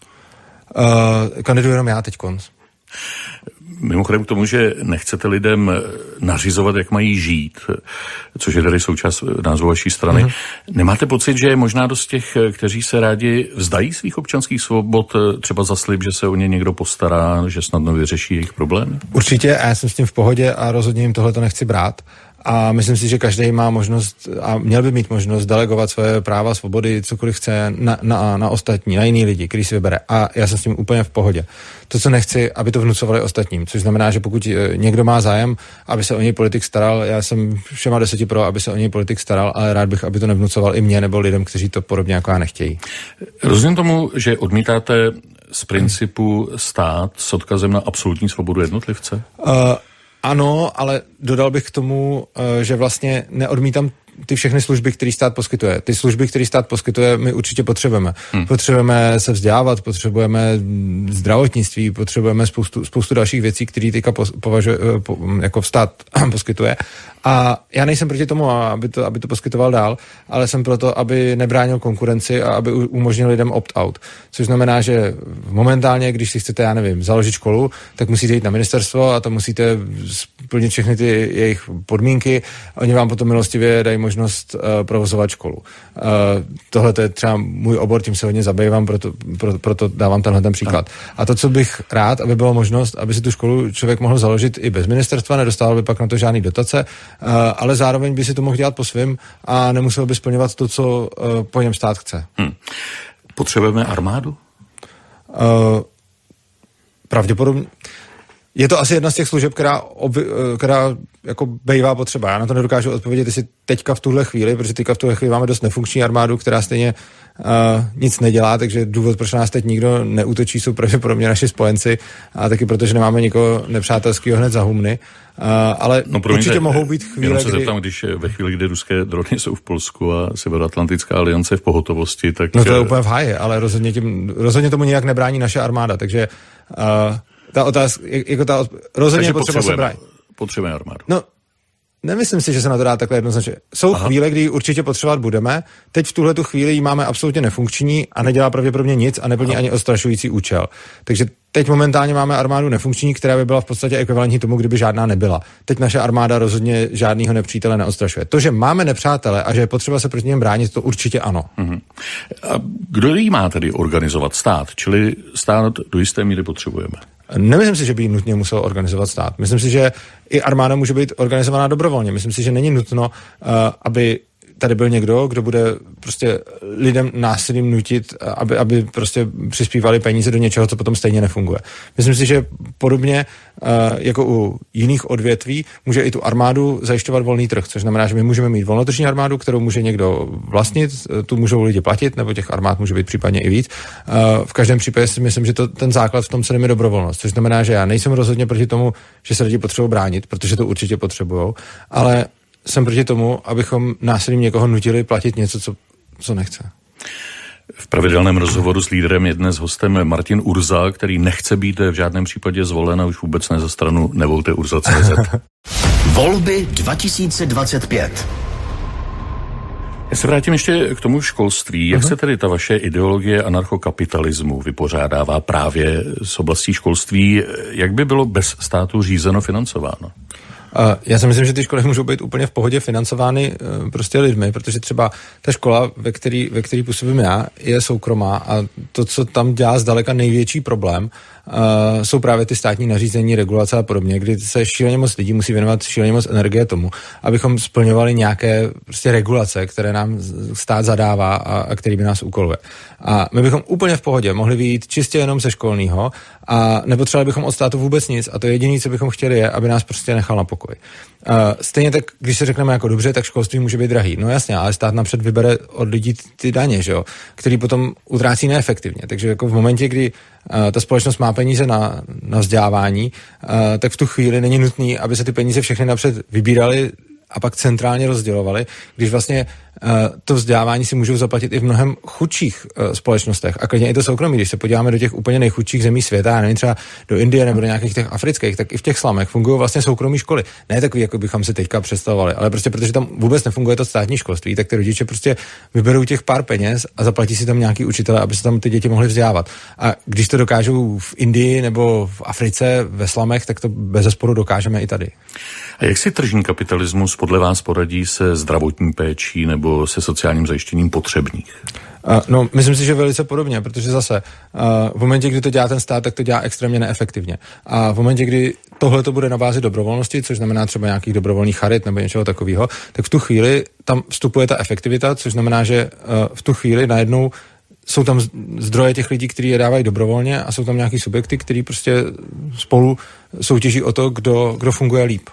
Uh, kandiduji jenom já teď konc. Mimochodem k tomu, že nechcete lidem nařizovat, jak mají žít, což je tady součást názvu vaší strany, mm-hmm. nemáte pocit, že je možná dost těch, kteří se rádi vzdají svých občanských svobod, třeba za slib, že se o ně někdo postará, že snadno vyřeší jejich problémy? Určitě, a já jsem s tím v pohodě a rozhodně jim tohle to nechci brát. a myslím si, že každý má možnost a měl by mít možnost delegovat své práva, svobody, cokoliv chce na, na, na ostatní, na jiný lidi, který si vybere. A já jsem s tím úplně v pohodě. To, co nechci, aby to vnucovali ostatním, což znamená, že pokud někdo má zájem, aby se o něj politik staral, já jsem všema deseti pro, aby se o něj politik staral, ale rád bych, aby to nevnucoval i mě nebo lidem, kteří to podobně jako já nechtějí. Rozumím tomu, že odmítáte z principu stát s odkazem na absolutní svobodu jednotlivce? Uh, ano, ale dodal bych k tomu, uh, že vlastně neodmítám ty všechny služby, které stát poskytuje. Ty služby, které stát poskytuje, my určitě potřebujeme. Hmm. Potřebujeme se vzdělávat, potřebujeme zdravotnictví, potřebujeme spoustu, spoustu dalších věcí, které teďka považuje, po, jako stát poskytuje. A já nejsem proti tomu, aby to, aby to poskytoval dál, ale jsem proto, aby nebránil konkurenci a aby umožnil lidem opt-out. Což znamená, že momentálně, když si chcete, já nevím, založit školu, tak musíte jít na ministerstvo a tam musíte splnit všechny ty jejich podmínky. Oni vám potom milostivě dají možnost uh, provozovat školu. Uh, tohle to je třeba můj obor, tím se hodně zabývám, proto, proto, proto dávám tenhle ten příklad. A to, co bych rád, aby byla možnost, aby si tu školu člověk mohl založit i bez ministerstva, nedostával by pak na to žádný dotace, uh, ale zároveň by si to mohl dělat po svým a nemusel by splňovat to, co uh, po něm stát chce. Hmm. Potřebujeme armádu? Uh, pravděpodobně. Je to asi jedna z těch služeb, která, obvy, která jako bejvá potřeba. Já na to nedokážu odpovědět, jestli teďka v tuhle chvíli, protože teďka v tuhle chvíli máme dost nefunkční armádu, která stejně uh, nic nedělá, takže důvod, proč nás teď nikdo neútočí, jsou pravděpodobně naši spojenci a taky protože nemáme nikoho nepřátelského hned za humny. Uh, ale no, promiňte, určitě mohou být chvíle, jenom se kdy... zeptám, když ve chvíli, kdy ruské drony jsou v Polsku a Severoatlantická aliance v pohotovosti, tak... No to je úplně v háji, ale rozhodně, tím, rozhodně tomu nijak nebrání naše armáda, takže... Uh, Ta otázka, jako ta, rozhodně potřeba se bránit. Potřebujeme armádu. No, nemyslím si, že se na to dá takhle jednoznačně. Jsou Aha. chvíle, kdy ji určitě potřebovat budeme. Teď v tuhle tu chvíli ji máme absolutně nefunkční a nedělá pravděpodobně nic a neplní Aha. ani odstrašující účel. Takže teď momentálně máme armádu nefunkční, která by byla v podstatě ekvivalentní tomu, kdyby žádná nebyla. Teď naše armáda rozhodně žádného nepřítele neodstrašuje. To, že máme nepřátele a že je potřeba se proti něm bránit, to určitě ano. Uh-huh. A kdo jí má tedy organizovat? Stát? Čili stát do jisté míry potřebujeme? Nemyslím si, že by ji nutně musel organizovat stát. Myslím si, že i armáda může být organizovaná dobrovolně. Myslím si, že není nutno, uh, aby tady byl někdo, kdo bude prostě lidem násilím nutit, aby, aby prostě přispívali peníze do něčeho, co potom stejně nefunguje. Myslím si, že podobně uh, jako u jiných odvětví může i tu armádu zajišťovat volný trh, což znamená, že my můžeme mít volnotržní armádu, kterou může někdo vlastnit, tu můžou lidi platit, nebo těch armád může být případně i víc. Uh, v každém případě si myslím, že to, ten základ v tom celém je dobrovolnost, což znamená, že já nejsem rozhodně proti tomu, že se lidi potřebují bránit, protože to určitě potřebují, ale jsem proti tomu, abychom násilím někoho nutili platit něco, co, co nechce. V pravidelném rozhovoru s lídrem je dnes hostem Martin Urza, který nechce být v žádném případě zvolen a už vůbec ne za stranu Nevolte Urza tečka cé zet. Volby dva tisíce dvacet pět. Já se vrátím ještě k tomu školství. Jak uh-huh. se tedy ta vaše ideologie anarchokapitalismu vypořádává právě z oblastí školství? Jak by bylo bez státu řízeno, financováno? Já si myslím, že ty školy můžou být úplně v pohodě financovány prostě lidmi, protože třeba ta škola, ve který, ve který působím já, je soukromá a to, co tam dělá zdaleka největší problém, Uh, jsou právě ty státní nařízení, regulace a podobně, kdy se šíleně moc lidí musí věnovat šíleně moc energie tomu, abychom splňovali nějaké prostě regulace, které nám stát zadává a, a který by nás úkoluje. A my bychom úplně v pohodě mohli vyjít čistě jenom ze školního a nepotřebovali bychom od státu vůbec nic a to jediné, co bychom chtěli, je, aby nás prostě nechal na pokoji. Uh, stejně tak, když se řekneme jako dobře, tak školství může být drahý. No jasně, ale stát napřed vybere od lidí ty daně, že jo, který potom utrácí neefektivně. Takže jako v momentě, kdy uh, ta společnost má peníze na, na vzdělávání, uh, tak v tu chvíli není nutný, aby se ty peníze všechny napřed vybíraly a pak centrálně rozdělovali, když vlastně uh, to vzdělávání si můžou zaplatit i v mnohem chudších uh, společnostech a klidně i to soukromí. Když se podíváme do těch úplně nejchudších zemí světa, já nevím, třeba do Indie nebo do nějakých těch afrických, tak i v těch slamech fungují vlastně soukromí školy. Ne takový, jako bychom si teďka představovali, ale prostě protože tam vůbec nefunguje to státní školství, tak ty rodiče prostě vyberou těch pár peněz a zaplatí si tam nějaký učitele, aby se tam ty děti mohly vzdělávat. A když to dokážou v Indii nebo v Africe ve slamech, tak to bezesporu dokážeme i tady. A jak si tržní kapitalismus podle vás poradí se zdravotní péčí nebo nebo se sociálním zajištěním potřebných? Uh, no, myslím si, že velice podobně, protože zase uh, v momentě, kdy to dělá ten stát, tak to dělá extrémně neefektivně. A v momentě, kdy tohle to bude na bázi dobrovolnosti, což znamená třeba nějakých dobrovolných charit nebo něčeho takového, tak v tu chvíli tam vstupuje ta efektivita, což znamená, že uh, v tu chvíli najednou jsou tam zdroje těch lidí, kteří je dávají dobrovolně a jsou tam nějaký subjekty, kteří prostě spolu soutěží o to, kdo, kdo funguje líp.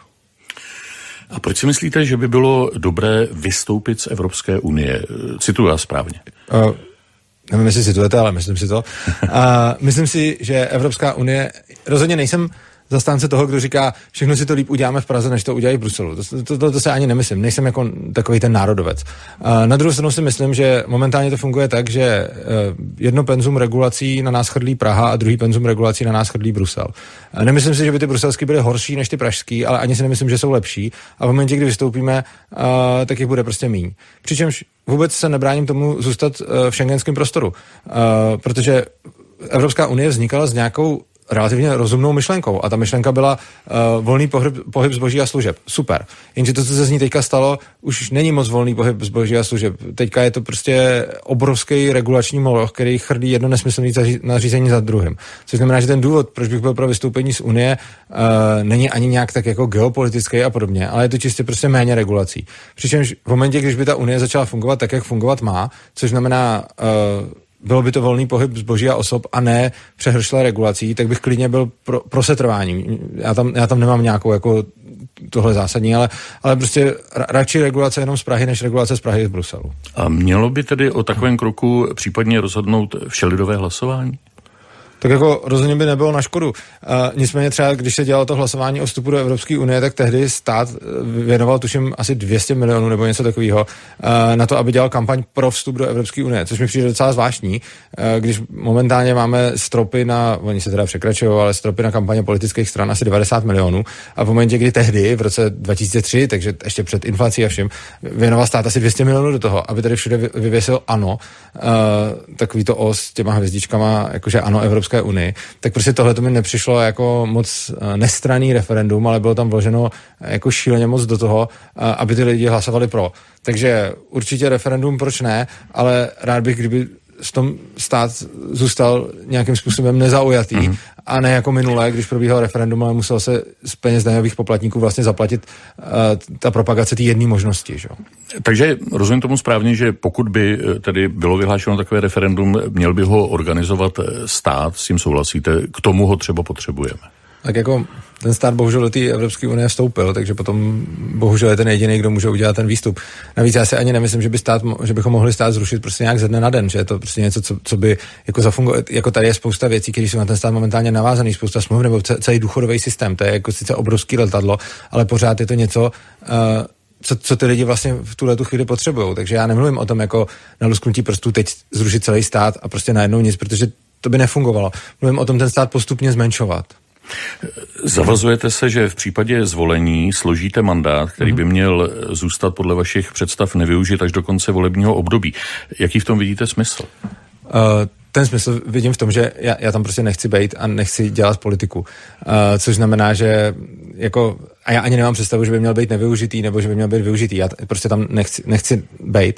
A proč si myslíte, že by bylo dobré vystoupit z Evropské unie? Cituji já správně. Uh, nevím, jestli citujete, ale myslím si to. Uh, myslím si, že Evropská unie, rozhodně nejsem zastánce toho, kdo říká, všechno si to líp uděláme v Praze, než to udělají v Bruselu. To, to, to, to se ani nemyslím. Nejsem jako takový ten národovec. Uh, na druhou stranu si myslím, že momentálně to funguje tak, že uh, jedno penzum regulací na nás chrlí Praha a druhý penzum regulací na nás chrlí Brusel. Uh, nemyslím si, že by ty bruselský byly horší než ty pražský, ale ani si nemyslím, že jsou lepší. A v momentě, kdy vystoupíme, uh, tak jich bude prostě míň. Přičemž vůbec se nebráním tomu zůstat uh, v šengenském prostoru. Uh, protože Evropská unie vznikala s nějakou relativně rozumnou myšlenkou. A ta myšlenka byla uh, volný pohyb, pohyb zboží a služeb. Super. Jenže to, co se z ní teďka stalo, už není moc volný pohyb zboží a služeb. Teďka je to prostě obrovský regulační moloch, který chrlí jedno nesmyslné nařízení za druhým. Což znamená, že ten důvod, proč bych byl pro vystoupení z Unie, uh, není ani nějak tak jako geopolitický a podobně, ale je to čistě prostě méně regulací. Přičemž v momentě, když by ta Unie začala fungovat tak, jak fungovat má, což znamená uh, bylo by to volný pohyb zboží a osob a ne přehršlé regulací, tak bych klidně byl pro, pro setrvání. Já tam, já tam nemám nějakou jako tohle zásadní, ale, ale prostě radši regulace jenom z Prahy, než regulace z Prahy z Bruselu. A mělo by tedy o takovém kroku případně rozhodnout všelidové hlasování? Tak jako rozhodně by nebylo na škodu. Uh, nicméně třeba, když se dělalo to hlasování o vstupu do Evropské unie, tak tehdy stát věnoval tuším asi dvě stě milionů nebo něco takového uh, na to, aby dělal kampaň pro vstup do Evropské unie, což mi přijde docela zvláštní, uh, když momentálně máme stropy na, oni se teda překračují, ale stropy na kampaně politických stran asi devadesát milionů a v momentě, kdy tehdy, v roce dva tisíce tři, takže ještě před inflací a všem, věnoval stát asi dvě stě milionů do toho, aby tady všude vyvěsil ano, uh, takový to o s těma hvězdičkama, jakože ano, Evropské unii, tak prostě tohle to mi nepřišlo jako moc nestranný referendum, ale bylo tam vloženo jako šíleně moc do toho, aby ty lidi hlasovali pro. Takže určitě referendum, proč ne, ale rád bych, kdyby v tom stát zůstal nějakým způsobem nezaujatý mm-hmm. a ne jako minulé, když probíhal referendum, ale musel se z peněz daňových poplatníků vlastně zaplatit uh, ta propagace té jedné možnosti. Že? Takže rozumím tomu správně, že pokud by tedy bylo vyhlášeno takové referendum, měl by ho organizovat stát, s tím souhlasíte, k tomu ho třeba potřebujeme. Tak jako ten stát bohužel do té Evropské unie vstoupil, takže potom bohužel je ten jediný, kdo může udělat ten výstup. Navíc já si ani nemyslím, že, by stát, že bychom mohli stát zrušit prostě nějak ze dne na den, že je to prostě něco, co, co by jako zafungovalo. Jako tady je spousta věcí, které jsou na ten stát momentálně navázaný, spousta smluv nebo celý důchodový systém, to je jako sice obrovský letadlo, ale pořád je to něco, uh, co, co ty lidi vlastně v tuhle tu chvíli potřebují. Takže já nemluvím o tom jako na lusknutí prstů teď zrušit celý stát a prostě najednou nic, protože to by nefungovalo. Mluvím o tom ten stát postupně zmenšovat. Zavazujete se, že v případě zvolení složíte mandát, který by měl zůstat podle vašich představ nevyužit až do konce volebního období. Jaký v tom vidíte smysl? Uh, ten smysl vidím v tom, že já, já tam prostě nechci bejt a nechci dělat politiku. Uh, což znamená, že jako, a já ani nemám představu, že by měl být nevyužitý nebo že by měl být využitý. Já prostě tam nechci, nechci bejt.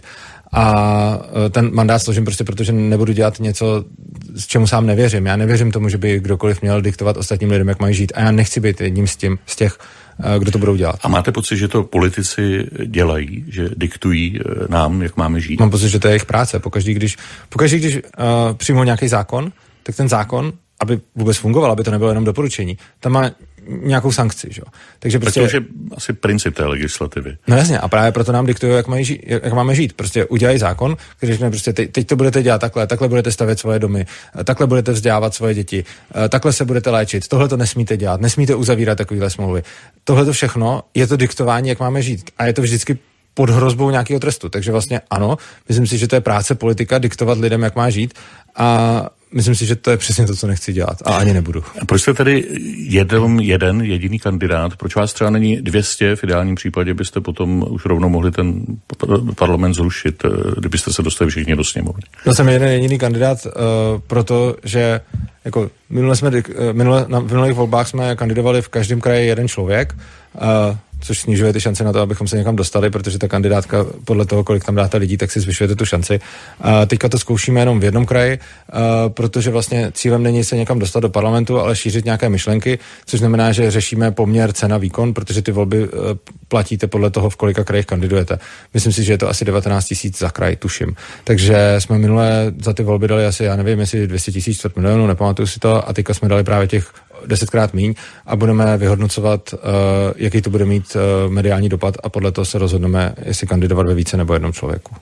A ten mandát složím prostě, protože nebudu dělat něco, s čemu sám nevěřím. Já nevěřím tomu, že by kdokoliv měl diktovat ostatním lidem, jak mají žít. A já nechci být jedním z, tím, z těch, kdo to budou dělat. A máte pocit, že to politici dělají, že diktují nám, jak máme žít? Mám pocit, že to je jejich práce. Pokaždý, když, pokaždý, když uh, přijmou nějaký zákon, tak ten zákon, aby vůbec fungoval, aby to nebylo jenom doporučení, tam má nějakou sankci, že? Takže prostě... Tak to už je asi princip té legislativy. No jasně, a právě proto nám diktují, jak, mají žít, jak máme žít. Prostě udělají zákon, který řekne prostě teď, teď to budete dělat takhle, takhle budete stavět svoje domy, takhle budete vzdělávat svoje děti, takhle se budete léčit, tohle to nesmíte dělat, nesmíte uzavírat takovéhle smlouvy. Tohle to všechno je to diktování, jak máme žít. A je to vždycky pod hrozbou nějakého trestu. Takže vlastně ano, myslím si, že to je práce politika diktovat lidem, jak má žít a myslím si, že to je přesně to, co nechci dělat a ani nebudu. A proč jste tedy jeden, jeden jediný kandidát? Proč vás třeba není dvě stě? V ideálním případě byste potom už rovnou mohli ten parlament zrušit, kdybyste se dostali všichni do sněmovny. Já jsem jeden jediný kandidát, uh, protože jako minule jsme, minule, na minulých volbách jsme kandidovali v každém kraji jeden člověk, uh, což snižuje ty šance na to, abychom se někam dostali, protože ta kandidátka podle toho, kolik tam dáte lidí, tak si zvyšujete tu šanci. A teďka to zkoušíme jenom v jednom kraji, protože vlastně cílem není se někam dostat do parlamentu, ale šířit nějaké myšlenky, což znamená, že řešíme poměr cena výkon, protože ty volby platíte podle toho, v kolika krajích kandidujete. Myslím si, že je to asi devatenáct tisíc za kraj, tuším. Takže jsme minule za ty volby dali asi, já nevím, jestli dvě stě tisíc, čtvrt milionu, nepamatuju si to, a teďka jsme dali právě těch desetkrát míň a budeme vyhodnocovat, uh, jaký to bude mít uh, mediální dopad a podle toho se rozhodneme, jestli kandidovat ve více nebo jednom člověku.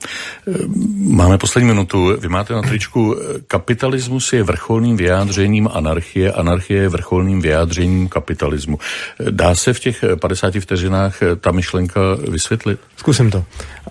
Máme poslední minutu. Vy máte na tričku: kapitalismus je vrcholným vyjádřením anarchie, anarchie je vrcholným vyjádřením kapitalismu. Dá se v těch padesáti vteřinách ta myšlenka vysvětlit? Zkusím to. Uh,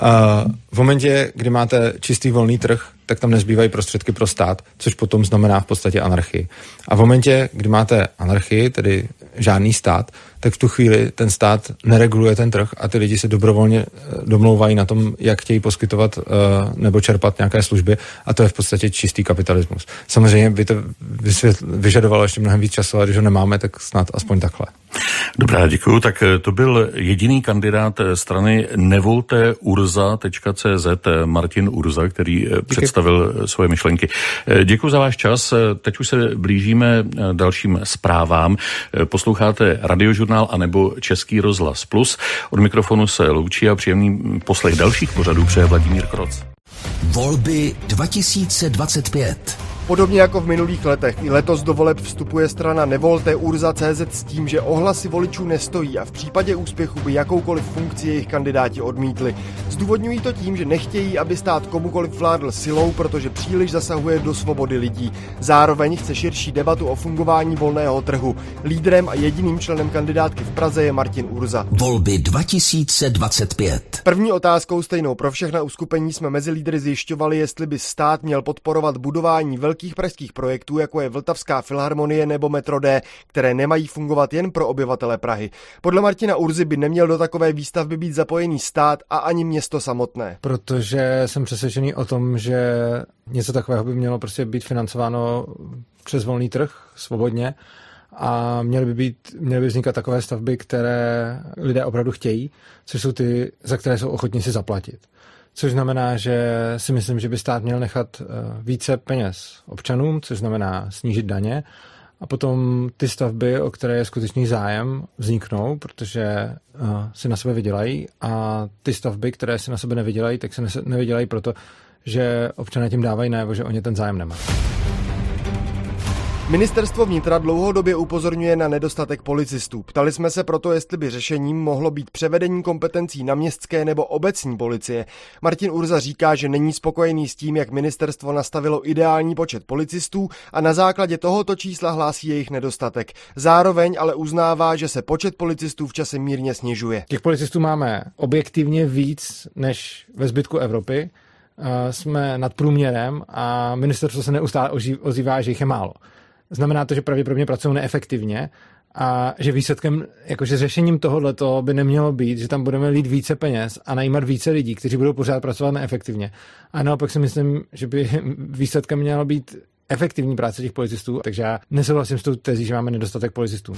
v momentě, kdy máte čistý volný trh, tak tam nezbývají prostředky pro stát, což potom znamená v podstatě anarchii. A v momentě, kdy máte anarchii, tedy žádný stát, tak v tu chvíli ten stát nereguluje ten trh a ty lidi se dobrovolně domlouvají na tom, jak chtějí poskytovat uh, nebo čerpat nějaké služby, a to je v podstatě čistý kapitalismus. Samozřejmě by to vysvětl, vyžadovalo ještě mnohem víc času, a když ho nemáme, tak snad aspoň takhle. Dobrá, děkuju. Tak to byl jediný kandidát strany nevolte urza tečka cé zet, Martin Urza, který Díky. představil svoje myšlenky. Děkuju za váš čas. Teď už se blížíme dalším zprávám. Posloucháte Radiožurnál anebo Český rozhlas Plus. Od mikrofonu se loučí a příjemný poslech dalších pořadů přeje Vladimír Kroc. Volby dva tisíce dvacet pět. Podobně jako v minulých letech, i letos do voleb vstupuje strana nevolte urza tečka cé zet s tím, že ohlasy voličů nestojí a v případě úspěchu by jakoukoliv funkci jejich kandidáti odmítli. Zdůvodňují to tím, že nechtějí, aby stát komukoliv vládl silou, protože příliš zasahuje do svobody lidí. Zároveň chce širší debatu o fungování volného trhu. Lídrem a jediným členem kandidátky v Praze je Martin Urza. Volby dva tisíce dvacet pět. První otázkou stejnou pro všechna uskupení jsme mezi lídry zjišťovali, jestli by stát měl podporovat budování velkých pražských projektů, jako je Vltavská filharmonie nebo Metro D, které nemají fungovat jen pro obyvatele Prahy. Podle Martina Urzy by neměl do takové výstavby být zapojený stát a ani město samotné. Protože jsem přesvědčený o tom, že něco takového by mělo prostě být financováno přes volný trh, svobodně, a měly by, být, měly by vznikat takové stavby, které lidé opravdu chtějí, což jsou ty, za které jsou ochotní si zaplatit. Což znamená, že si myslím, že by stát měl nechat více peněz občanům, což znamená snížit daně, a potom ty stavby, o které je skutečný zájem, vzniknou, protože si na sebe vydělají, a ty stavby, které si na sebe nevydělají, tak se nevydělají proto, že občané tím dávají najevo, že oni ten zájem nemají. Ministerstvo vnitra dlouhodobě upozorňuje na nedostatek policistů. Ptali jsme se proto, jestli by řešením mohlo být převedení kompetencí na městské nebo obecní policie. Martin Urza říká, že není spokojený s tím, jak ministerstvo nastavilo ideální počet policistů, a na základě tohoto čísla hlásí jejich nedostatek. Zároveň ale uznává, že se počet policistů v čase mírně snižuje. Těch policistů máme objektivně víc než ve zbytku Evropy. Jsme nad průměrem a ministerstvo se neustále ozývá, že jich je málo. Znamená to, že pravděpodobně pracují neefektivně a že výsledkem, jakože řešením tohoto by nemělo být, že tam budeme lít více peněz a najímat více lidí, kteří budou pořád pracovat neefektivně. A naopak si myslím, že by výsledkem mělo být efektivní práce těch policistů, takže já nesouhlasím s tou tezí, že máme nedostatek policistů.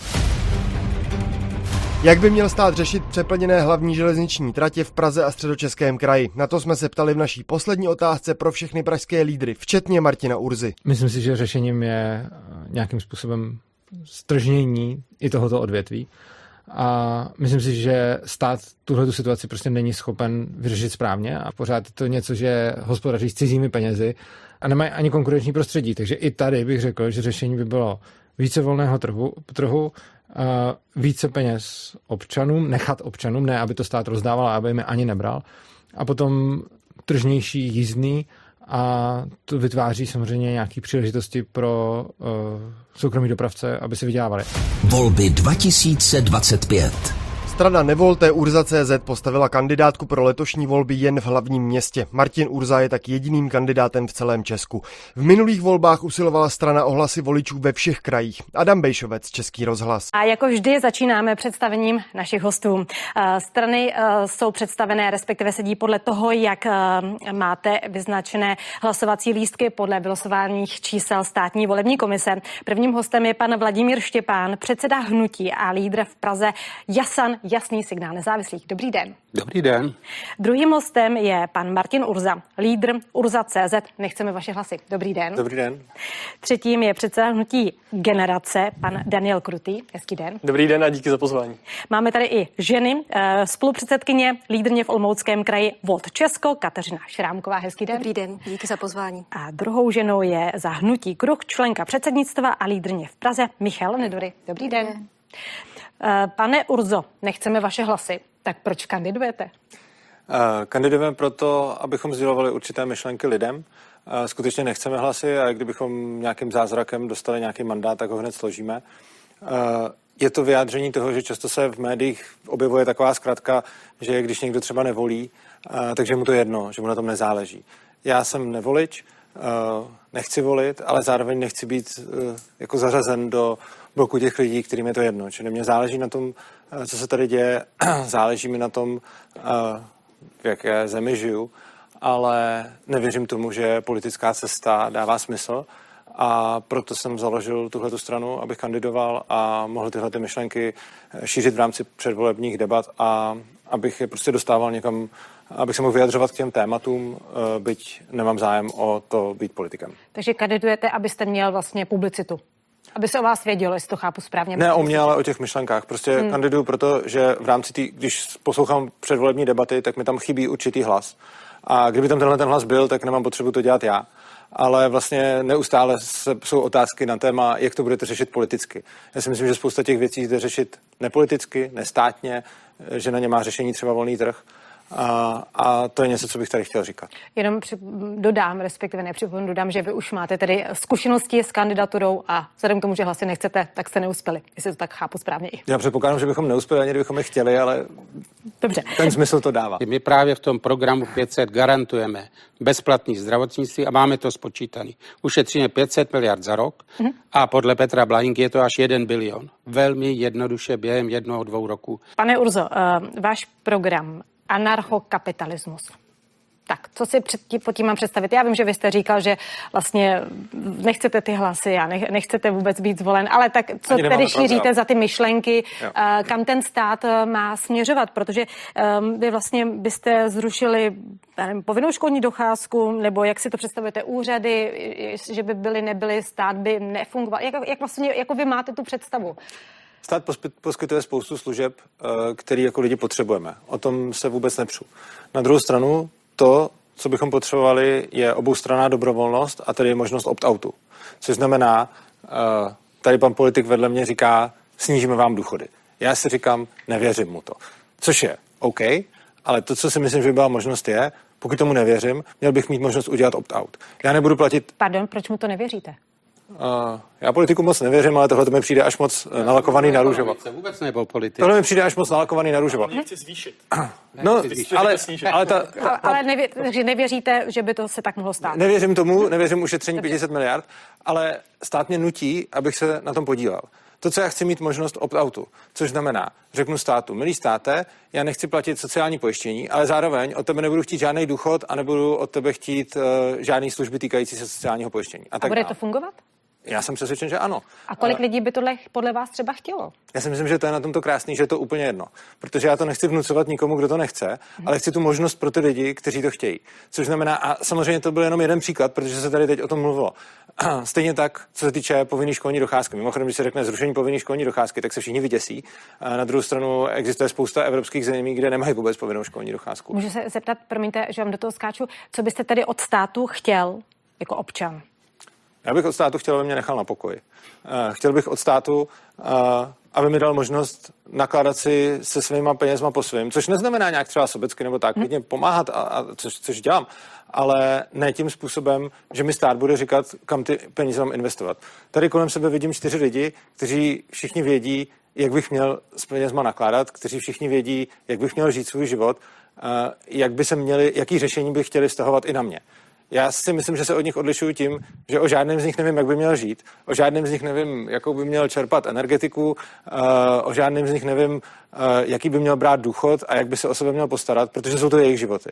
Jak by měl stát řešit přeplněné hlavní železniční tratě v Praze a Středočeském kraji? Na to jsme se ptali v naší poslední otázce pro všechny pražské lídry, včetně Martina Urzy. Myslím si, že řešením je nějakým způsobem stržnění i tohoto odvětví. A myslím si, že stát tuhletu situaci prostě není schopen vyřešit správně a pořád je to něco, že hospodaří s cizími penězi a nemají ani konkurenční prostředí. Takže i tady bych řekl, že řešení by bylo více volného trhu, trhu více peněz občanům, nechat občanům, ne aby to stát rozdával, aby jim ani nebral, a potom tržnější jízdný, a to vytváří samozřejmě nějaké příležitosti pro uh, soukromí dopravce, aby si vydělávali. Volby dva tisíce dvacet pět. Strana nevolte urza tečka cé zet postavila kandidátku pro letošní volby jen v hlavním městě. Martin Urza je tak jediným kandidátem v celém Česku. V minulých volbách usilovala strana o hlasy voličů ve všech krajích. Adam Bejšovec, Český rozhlas. A jako vždy začínáme představením našich hostů. Strany jsou představené, respektive sedí podle toho, jak máte vyznačené hlasovací lístky podle vylosovaných čísel státní volební komise. Prvním hostem je pan Vladimír Štěpán, předseda hnutí a lídr v Praze Jasan Jasný signál nezávislých. Dobrý den. Dobrý den. Druhým hostem je pan Martin Urza, lídr Urza tečka cé zet. Nechceme vaše hlasy. Dobrý den. Dobrý den. Třetím je předseda hnutí Generace, pan Daniel Krutý. Hezký den. Dobrý den a díky za pozvání. Máme tady i ženy, spolupředsedkyně, lídrně v Olomouckém kraji Volt Česko, Kateřina Šrámková. Hezký den. Dobrý den, díky za pozvání. A druhou ženou je za hnutí Kruh členka předsednictva a lídrně v Praze Michal Nedory. Dobrý den. den. Pane Urzo, nechceme vaše hlasy, tak proč kandidujete? Kandidujeme proto, abychom sdělovali určité myšlenky lidem. Skutečně nechceme hlasy a kdybychom nějakým zázrakem dostali nějaký mandát, tak ho hned složíme. Je to vyjádření toho, že často se v médiích objevuje taková zkratka, že když někdo třeba nevolí, takže mu to jedno, že mu na tom nezáleží. Já jsem nevolič, nechci volit, ale zároveň nechci být jako zařazen do bloku těch lidí, kterým je to jedno. Čili mě záleží na tom, co se tady děje, záleží mi na tom, v jaké zemi žiju, ale nevěřím tomu, že politická cesta dává smysl a proto jsem založil tuhletu stranu, abych kandidoval a mohl tyhle ty myšlenky šířit v rámci předvolebních debat a abych je prostě dostával někam, abych se mohl vyjadřovat k těm tématům, byť nemám zájem o to být politikem. Takže kandidujete, abyste měl vlastně publicitu? Aby se o vás vědělo, jestli to chápu správně. Ne o mě, ale o těch myšlenkách. Prostě hmm. kandiduju proto, že v rámci tý, když poslouchám předvolební debaty, tak mi tam chybí určitý hlas. A kdyby tam tenhle ten hlas byl, tak nemám potřebu to dělat já. Ale vlastně neustále se, jsou otázky na téma, jak to budete řešit politicky. Já si myslím, že spousta těch věcí jde řešit nepoliticky, nestátně, že na ně má řešení třeba volný trh. A, a to je něco, co bych tady chtěl říkat. Jenom při, dodám, respektive nepřipomenu, dodám, že vy už máte tedy zkušenosti s kandidaturou a vzhledem k tomu, že hlasy nechcete, tak jste neuspěli. Jestli to tak chápu správně. Já předpokládám, že bychom neuspěli, ani kdybychom je chtěli, ale dobře. Ten smysl to dává. My právě v tom programu pět set garantujeme bezplatné zdravotnictví a máme to spočítané. Ušetříme pět set miliard za rok mm-hmm. a podle Petra Blahinky je to až jeden bilion. Velmi jednoduše během jednoho, dvou roků. Pane Urzo, uh, váš program anarchokapitalismus. Tak, co si před tím, pod tím mám představit? Já vím, že vy jste říkal, že vlastně nechcete ty hlasy a nech, nechcete vůbec být zvolen, ale tak co tedy šíříte pravda. Za ty myšlenky, jo. kam ten stát má směřovat? Protože um, vy vlastně byste zrušili nevím, povinnou školní docházku, nebo jak si to představujete, úřady, že by byly, nebyly, stát by nefungoval. Jak, jak vlastně, jako vy máte tu představu? Stát poskytuje spoustu služeb, které jako lidi potřebujeme. O tom se vůbec nepřu. Na druhou stranu, to, co bychom potřebovali, je oboustranná dobrovolnost a tedy možnost opt-outu. Což znamená, tady pan politik vedle mě říká, snížíme vám důchody. Já si říkám, nevěřím mu to. Což je OK, ale to, co si myslím, že by byla možnost je, pokud tomu nevěřím, měl bych mít možnost udělat opt-out. Já nebudu platit... Pardon, proč mu to nevěříte? Uh, já politiku moc nevěřím, ale tohle to mi přijde až moc uh, nalakovaný na růžovo. Vůbec nebo politik. Tohle mi přijde až moc nalakovaný na růžovo. Ale nechci zvýšit. No, ale, ale, ta, ta, ta, ale nevě, takže nevěříte, že by to se tak mohlo stát? Nevěřím tomu, nevěřím ušetření pět set miliard, ale stát mě nutí, abych se na tom podílel. To, co já chci mít možnost opt-outu, což znamená, řeknu státu, milý státe, já nechci platit sociální pojištění, ale zároveň od tebe nebudu chtít žádný důchod a nebudu od tebe chtít uh, žádný služby týkající se sociálního pojištění. A, a bude to fungovat? Já jsem přesvědčen, že ano. A kolik lidí by tohle podle vás třeba chtělo? Já si myslím, že to je na tomto krásný, že je to úplně jedno. Protože já to nechci vnucovat nikomu, kdo to nechce, hmm. ale chci tu možnost pro ty lidi, kteří to chtějí. Což znamená, a samozřejmě to byl jenom jeden příklad, protože se tady teď o tom mluvilo. Stejně tak, co se týče povinné školní docházky. Mimochodem, když se řekne zrušení povinné školní docházky, tak se všichni vyděsí. A na druhou stranu existuje spousta evropských zemí, kde nemají vůbec povinnou školní docházku. Můžu se zeptat, promiňte, že vám do toho skáču, co byste tedy od státu chtěl jako občan? Já bych od státu chtěl, aby mě nechal na pokoji. Chtěl bych od státu, aby mi dal možnost nakládat si se svýma penězma po svým, což neznamená nějak třeba sobecky nebo tak, klidně pomáhat, a, a což, což dělám, ale ne tím způsobem, že mi stát bude říkat, kam ty peníze mám investovat. Tady kolem sebe vidím čtyři lidi, kteří všichni vědí, jak bych měl s penězma nakládat, kteří všichni vědí, jak bych měl žít svůj život, jak by se měli, jaký řešení by chtěli vztahovat i na mě. Já si myslím, že se od nich odlišuju tím, že o žádném z nich nevím, jak by měl žít, o žádném z nich nevím, jakou by měl čerpat energetiku, o žádném z nich nevím, jaký by měl brát důchod a jak by se o sebe měl postarat, protože jsou to jejich životy.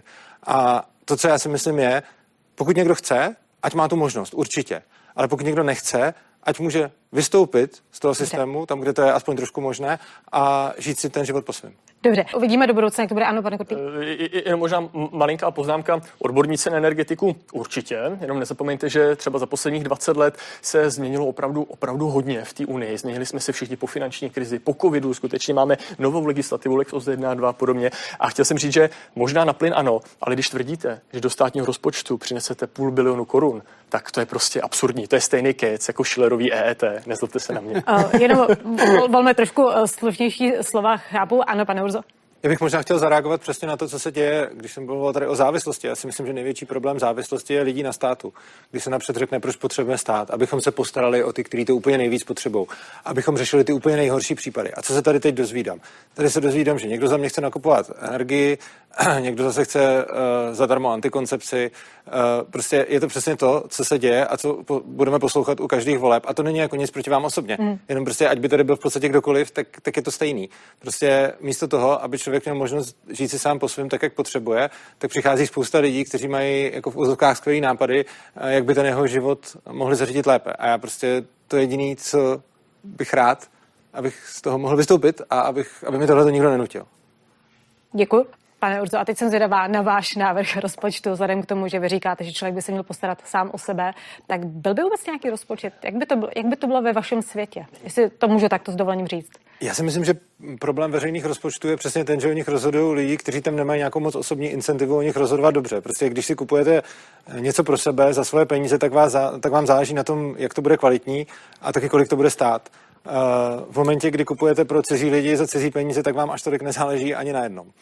A to, co já si myslím, je, pokud někdo chce, ať má tu možnost, určitě. Ale pokud někdo nechce, ať může vystoupit z toho systému, tam, kde to je aspoň trošku možné, a žít si ten život po svém. Dobře, uvidíme do budoucna, jak to bude. Ano, pane Kurtý. Jenom možná malinká poznámka. Odborníci na energetiku určitě, jenom nezapomeňte, že třeba za posledních dvacet let se změnilo opravdu, opravdu hodně v té unii. Změnili jsme se všichni po finanční krizi, po covidu, skutečně máme novou legislativu, Lex O Z jedna a dva a podobně. A chtěl jsem říct, že možná na plyn ano, ale když tvrdíte, že do státního rozpočtu přinesete půl bilionu korun, tak to je prostě absurdní. To je stejný kec jako Schillerový E E T. Nezlobte se na mě. Uh, jenom volme trošku slušnější slova, chápu. Ano, pane Urzo. Já bych možná chtěl zareagovat přesně na to, co se děje, když jsem mluvil tady o závislosti. Já si myslím, že největší problém závislosti je lidí na státu. Když se napřed řekne, proč potřebujeme stát, abychom se postarali o ty, kteří to úplně nejvíc potřebují, abychom řešili ty úplně nejhorší případy. A co se tady teď dozvídám? Tady se dozvídám, že někdo za mě chce nakupovat energii, někdo zase chce uh, zadarmo antikoncepci. Uh, prostě je to přesně to, co se děje a co po, budeme poslouchat u každých voleb. A to není jako nic proti vám osobně. Mm. Jenom prostě, ať by tady byl v podstatě kdokoliv, tak, tak je to stejný. Prostě místo toho, aby člověk měl možnost žít si sám po svém tak, jak potřebuje, tak přichází spousta lidí, kteří mají jako v úzovkách skvělý nápady, jak by ten jeho život mohli zařídit lépe. A já prostě to jediný, co bych rád, abych z toho mohl vystoupit a abych, aby mi tohle to nikdo nenutil. Děkuji. Pane Urzo, a teď jsem zvědavá na váš návrh rozpočtu, vzhledem k tomu, že vy říkáte, že člověk by se měl postarat sám o sebe, tak byl by vůbec nějaký rozpočet? Jak by to bylo, jak by to bylo ve vašem světě? Jestli to můžu takto s dovolením říct. Já si myslím, že problém veřejných rozpočtů je přesně ten, že o nich rozhodují lidi, kteří tam nemají nějakou moc osobní incentivu o nich rozhodovat dobře. Prostě když si kupujete něco pro sebe za svoje peníze, tak, vás, tak vám záleží na tom, jak to bude kvalitní a taky kolik to bude stát. V momentě, kdy kupujete pro cizí lidi za cizí peníze, tak vám až tolik nezáleží ani na jednom.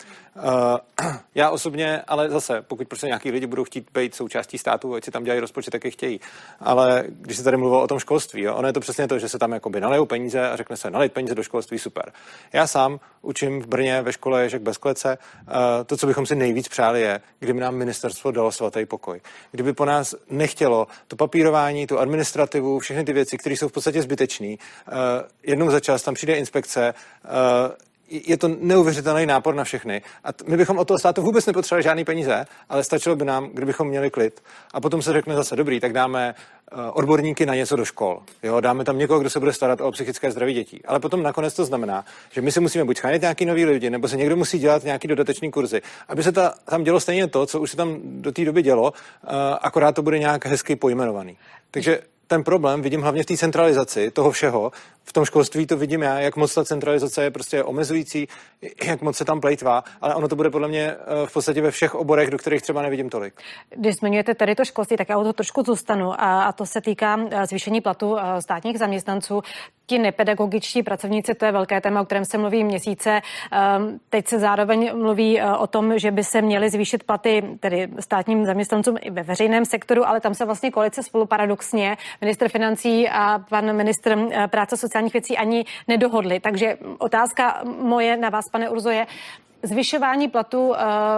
Já osobně, ale zase, pokud prostě nějaký lidi budou chtít být součástí státu, ať si tam dělají rozpočet, tak je chtějí. Ale když se tady mluvilo o tom školství, jo, ono je to přesně to, že se tam jakoby nalejou peníze a řekne se, nalejt peníze do školství, super. Já sám učím v Brně ve škole Ježek Bezklece. To, co bychom si nejvíc přáli, je, kdyby nám ministerstvo dalo svatý pokoj. Kdyby po nás nechtělo to papírování, tu administrativu, všechny ty věci, které jsou v podstatě zbytečné. Jednou za čas tam přijde inspekce, je to neuvěřitelný nápor na všechny. A t- my bychom od toho státu vůbec nepotřebovali žádný peníze, ale stačilo by nám, kdybychom měli klid. A potom se řekne zase, dobrý, tak dáme uh, odborníky na něco do škol. Jo, dáme tam někoho, kdo se bude starat o psychické zdraví dětí. Ale potom nakonec to znamená, že my si musíme buď chránit nějaký nový lidi, nebo se někdo musí dělat nějaký dodatečný kurzy, aby se ta, tam dělo stejně to, co už se tam do té doby dělo, uh, akorát to bude nějak hezky pojmenovaný. Takže ten problém vidím hlavně v té centralizaci toho všeho. V tom školství to vidím já, jak moc ta centralizace je prostě omezující, jak moc se tam plejtvá, ale ono to bude podle mě v podstatě ve všech oborech, do kterých třeba nevidím tolik. Když zmiňujete tady to školství, tak já o to trošku zůstanu a, a to se týká zvýšení platu státních zaměstnanců. Ti nepedagogičtí pracovníci, to je velké téma, o kterém se mluví měsíce. Teď se zároveň mluví o tom, že by se měly zvýšit platy tedy státním zaměstnancům i ve veřejném sektoru, ale tam se vlastně koalice spolu paradoxně, ministr financí a pan ministr práce a sociálních věcí ani nedohodli. Takže otázka moje na vás, pane Urzo, je zvyšování platu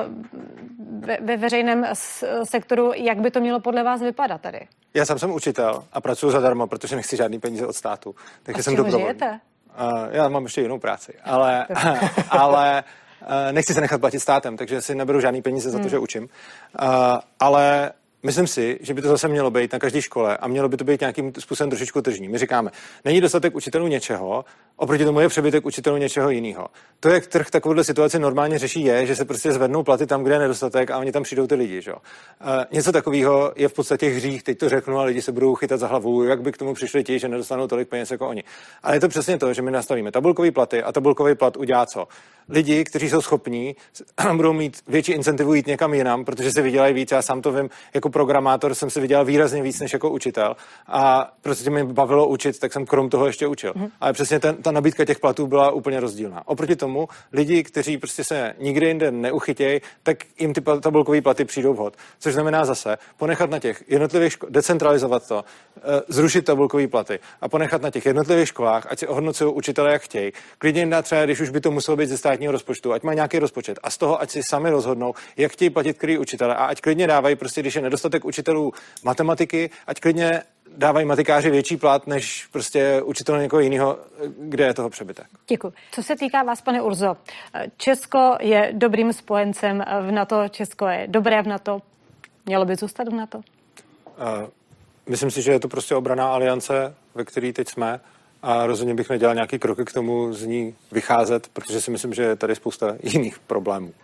ve, ve veřejném sektoru, jak by to mělo podle vás vypadat tady? Já sám jsem učitel a pracuji zadarmo, protože nechci žádný peníze od státu. Takže a jsem dobrovolný. Žijete? Uh, já mám ještě jinou práci, ale, ale uh, nechci se nechat platit státem, takže si neberu žádný peníze za to, hmm. že učím. Uh, ale myslím si, že by to zase mělo být na každé škole a mělo by to být nějakým způsobem trošičku tržní. My říkáme, není dostatek učitelů něčeho, oproti tomu je přebytek učitelů něčeho jiného. To, jak trh takovouhle situaci normálně řeší, je, že se prostě zvednou platy tam, kde je nedostatek a oni tam přijdou ty lidi. Že? Uh, něco takového je v podstatě hřích, teď to řeknu a lidi se budou chytat za hlavu, jak by k tomu přišli ti, že nedostanou tolik peněz jako oni. Ale je to přesně to, že my nastavíme tabulkový platy a tabulkový plat udělá co? Lidi, kteří jsou schopní, budou mít větší incentivu jít někam jinam, protože si vydělají víc. Já sám to vím, jako programátor jsem si vydělal výrazně víc než jako učitel a prostě mě bavilo učit, tak jsem krom toho ještě učil. Mm. Ale přesně ten, ta nabídka těch platů byla úplně rozdílná. Oproti tomu lidi, kteří prostě se nikdy jinde neuchytějí, tak jim ty tabulkové platy přijdou vhod. Což znamená zase ponechat na těch jednotlivých ško- decentralizovat to, zrušit tabulkové platy a ponechat na těch jednotlivých školách, ať si ohodnocují učitele, jak chtějí. Klidně jim dát třeba, když už by to muselo být ze státního rozpočtu, ať má nějaký rozpočet a z toho ať si sami rozhodnou, jak chtějí platit který učitele a ať klidně dávají prostě, když je nedostatek učitelů matematiky, ať klidně dávají matikáři větší plat než prostě učitel někoho jiného, kde je toho přebytek. Děkuji. Co se týká vás, pane Urzo, Česko je dobrým spojencem v NATO, Česko je dobré v NATO, mělo by zůstat v NATO? Uh, myslím si, že je to prostě obranná aliance, ve které teď jsme a rozhodně bych nedělal nějaký kroky k tomu z ní vycházet, protože si myslím, že je tady spousta jiných problémů.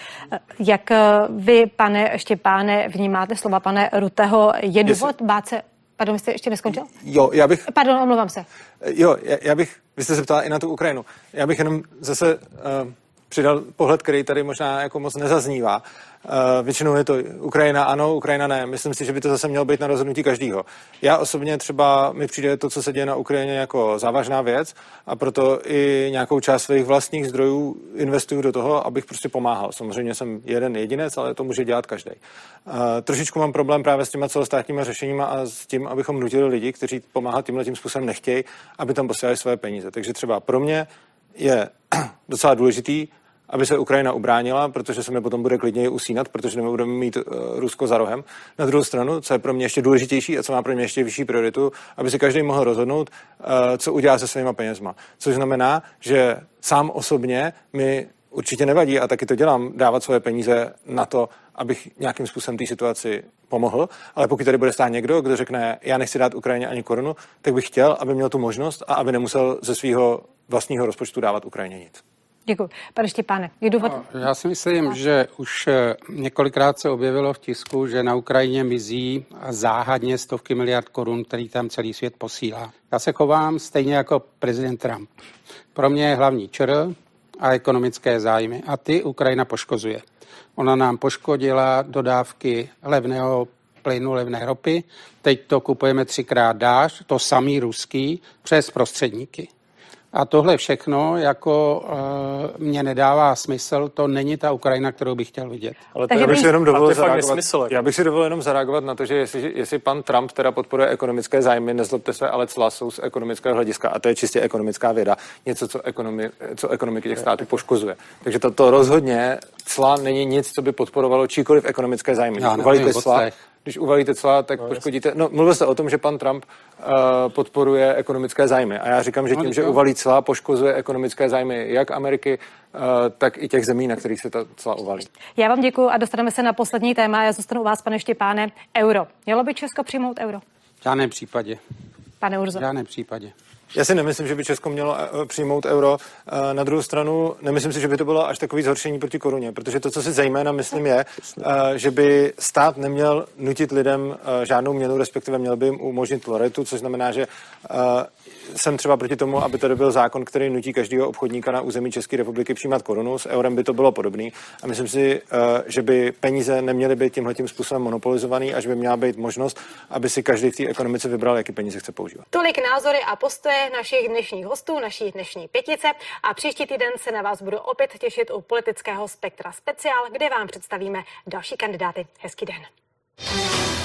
Jak vy, pane Štěpáne, vnímáte slova pane Rutteho? Je důvod Jestli... bát se... Pardon, vy jste ještě neskončil? Jo, já bych... Pardon, omlouvám se. Jo, já, já bych... Vy jste se ptala i na tu Ukrajinu. Já bych jenom zase... Uh, přidal pohled, který tady možná jako moc nezaznívá. Uh, většinou je to Ukrajina ano, Ukrajina ne. Myslím si, že by to zase mělo být na rozhodnutí každého. Já osobně třeba mi přijde to, co se děje na Ukrajině, jako závažná věc a proto i nějakou část svých vlastních zdrojů investuju do toho, abych prostě pomáhal. Samozřejmě jsem jeden jedinec, ale to může dělat každý. Uh, trošičku mám problém právě s těma celostátníma řešeníma a s tím, abychom nutili lidi, kteří pomáhat tímhle tím způsobem nechtějí, aby tam posílali své peníze. Takže třeba pro mě je docela důležitý, aby se Ukrajina ubránila, protože se mi potom bude klidněji usínat, protože nebudeme mít uh, Rusko za rohem. Na druhou stranu, co je pro mě ještě důležitější a co má pro mě ještě vyšší prioritu, aby si každý mohl rozhodnout, uh, co udělá se svýma penězma. Což znamená, že sám osobně mi určitě nevadí, a taky to dělám, dávat svoje peníze na to, abych nějakým způsobem té situaci pomohl, ale pokud tady bude stát někdo, kdo řekne, já nechci dát Ukrajině ani korunu, tak bych chtěl, aby měl tu možnost a aby nemusel ze svého vlastního rozpočtu dávat Ukrajině nic. Děkuji. Pane Štěpáne, je důvod? No, já si myslím, že už několikrát se objevilo v tisku, že na Ukrajině mizí záhadně stovky miliard korun, který tam celý svět posílá. Já se chovám stejně jako prezident Trump. Pro mě je hlavní ČR a ekonomické zájmy a ty Ukrajina poškozuje. Ona nám poškodila dodávky levného plynu, levné ropy. Teď to kupujeme třikrát dáž, to samý ruský, přes prostředníky. A tohle všechno jako uh, mě nedává smysl, to není ta Ukrajina, kterou bych chtěl vidět. Ale já bych si jenom dovolil zareagovat, já bych si dovolil jenom zareagovat na to, že jestli, jestli pan Trump teda podporuje ekonomické zájmy, nezlobte se, ale cla jsou z ekonomického hlediska a to je čistě ekonomická věda, něco, co, ekonomi, co ekonomiky těch států poškozuje. Takže to, to rozhodně cla není nic, co by podporovalo číkoliv ekonomické zájmy. Já nevím, cla, Když uvalíte cla, tak no, poškodíte. No, mluvil jste o tom, že pan Trump uh, podporuje ekonomické zájmy. A já říkám, že tím, že uvalí cla, poškozuje ekonomické zájmy jak Ameriky, uh, tak i těch zemí, na kterých se ta cla uvalí. Já vám děkuji a dostaneme se na poslední téma. Já zůstanu u vás, pane Štěpáne. Euro. Mělo by Česko přijmout euro? V žádném případě. Pane Urzo. V žádném případě. Já si nemyslím, že by Česko mělo přijmout euro. Na druhou stranu nemyslím si, že by to bylo až takový zhoršení proti koruně, protože to, co si zejména myslím, je, že by stát neměl nutit lidem žádnou měnu, respektive měl by jim umožnit pluralitu, což znamená, že jsem třeba proti tomu, aby tady byl zákon, který nutí každého obchodníka na území České republiky přijímat korunu. S eurem by to bylo podobné. A myslím si, že by peníze neměly být tímhletím způsobem monopolizovaný, až by měla být možnost, aby si každý v té ekonomice vybral, jaký peníze chce používat. Tolik názory a postoje našich dnešních hostů, naší dnešní pětice. A příští týden se na vás budu opět těšit u Politického spektra speciál, kde vám představíme další kandidáty. Hezký den.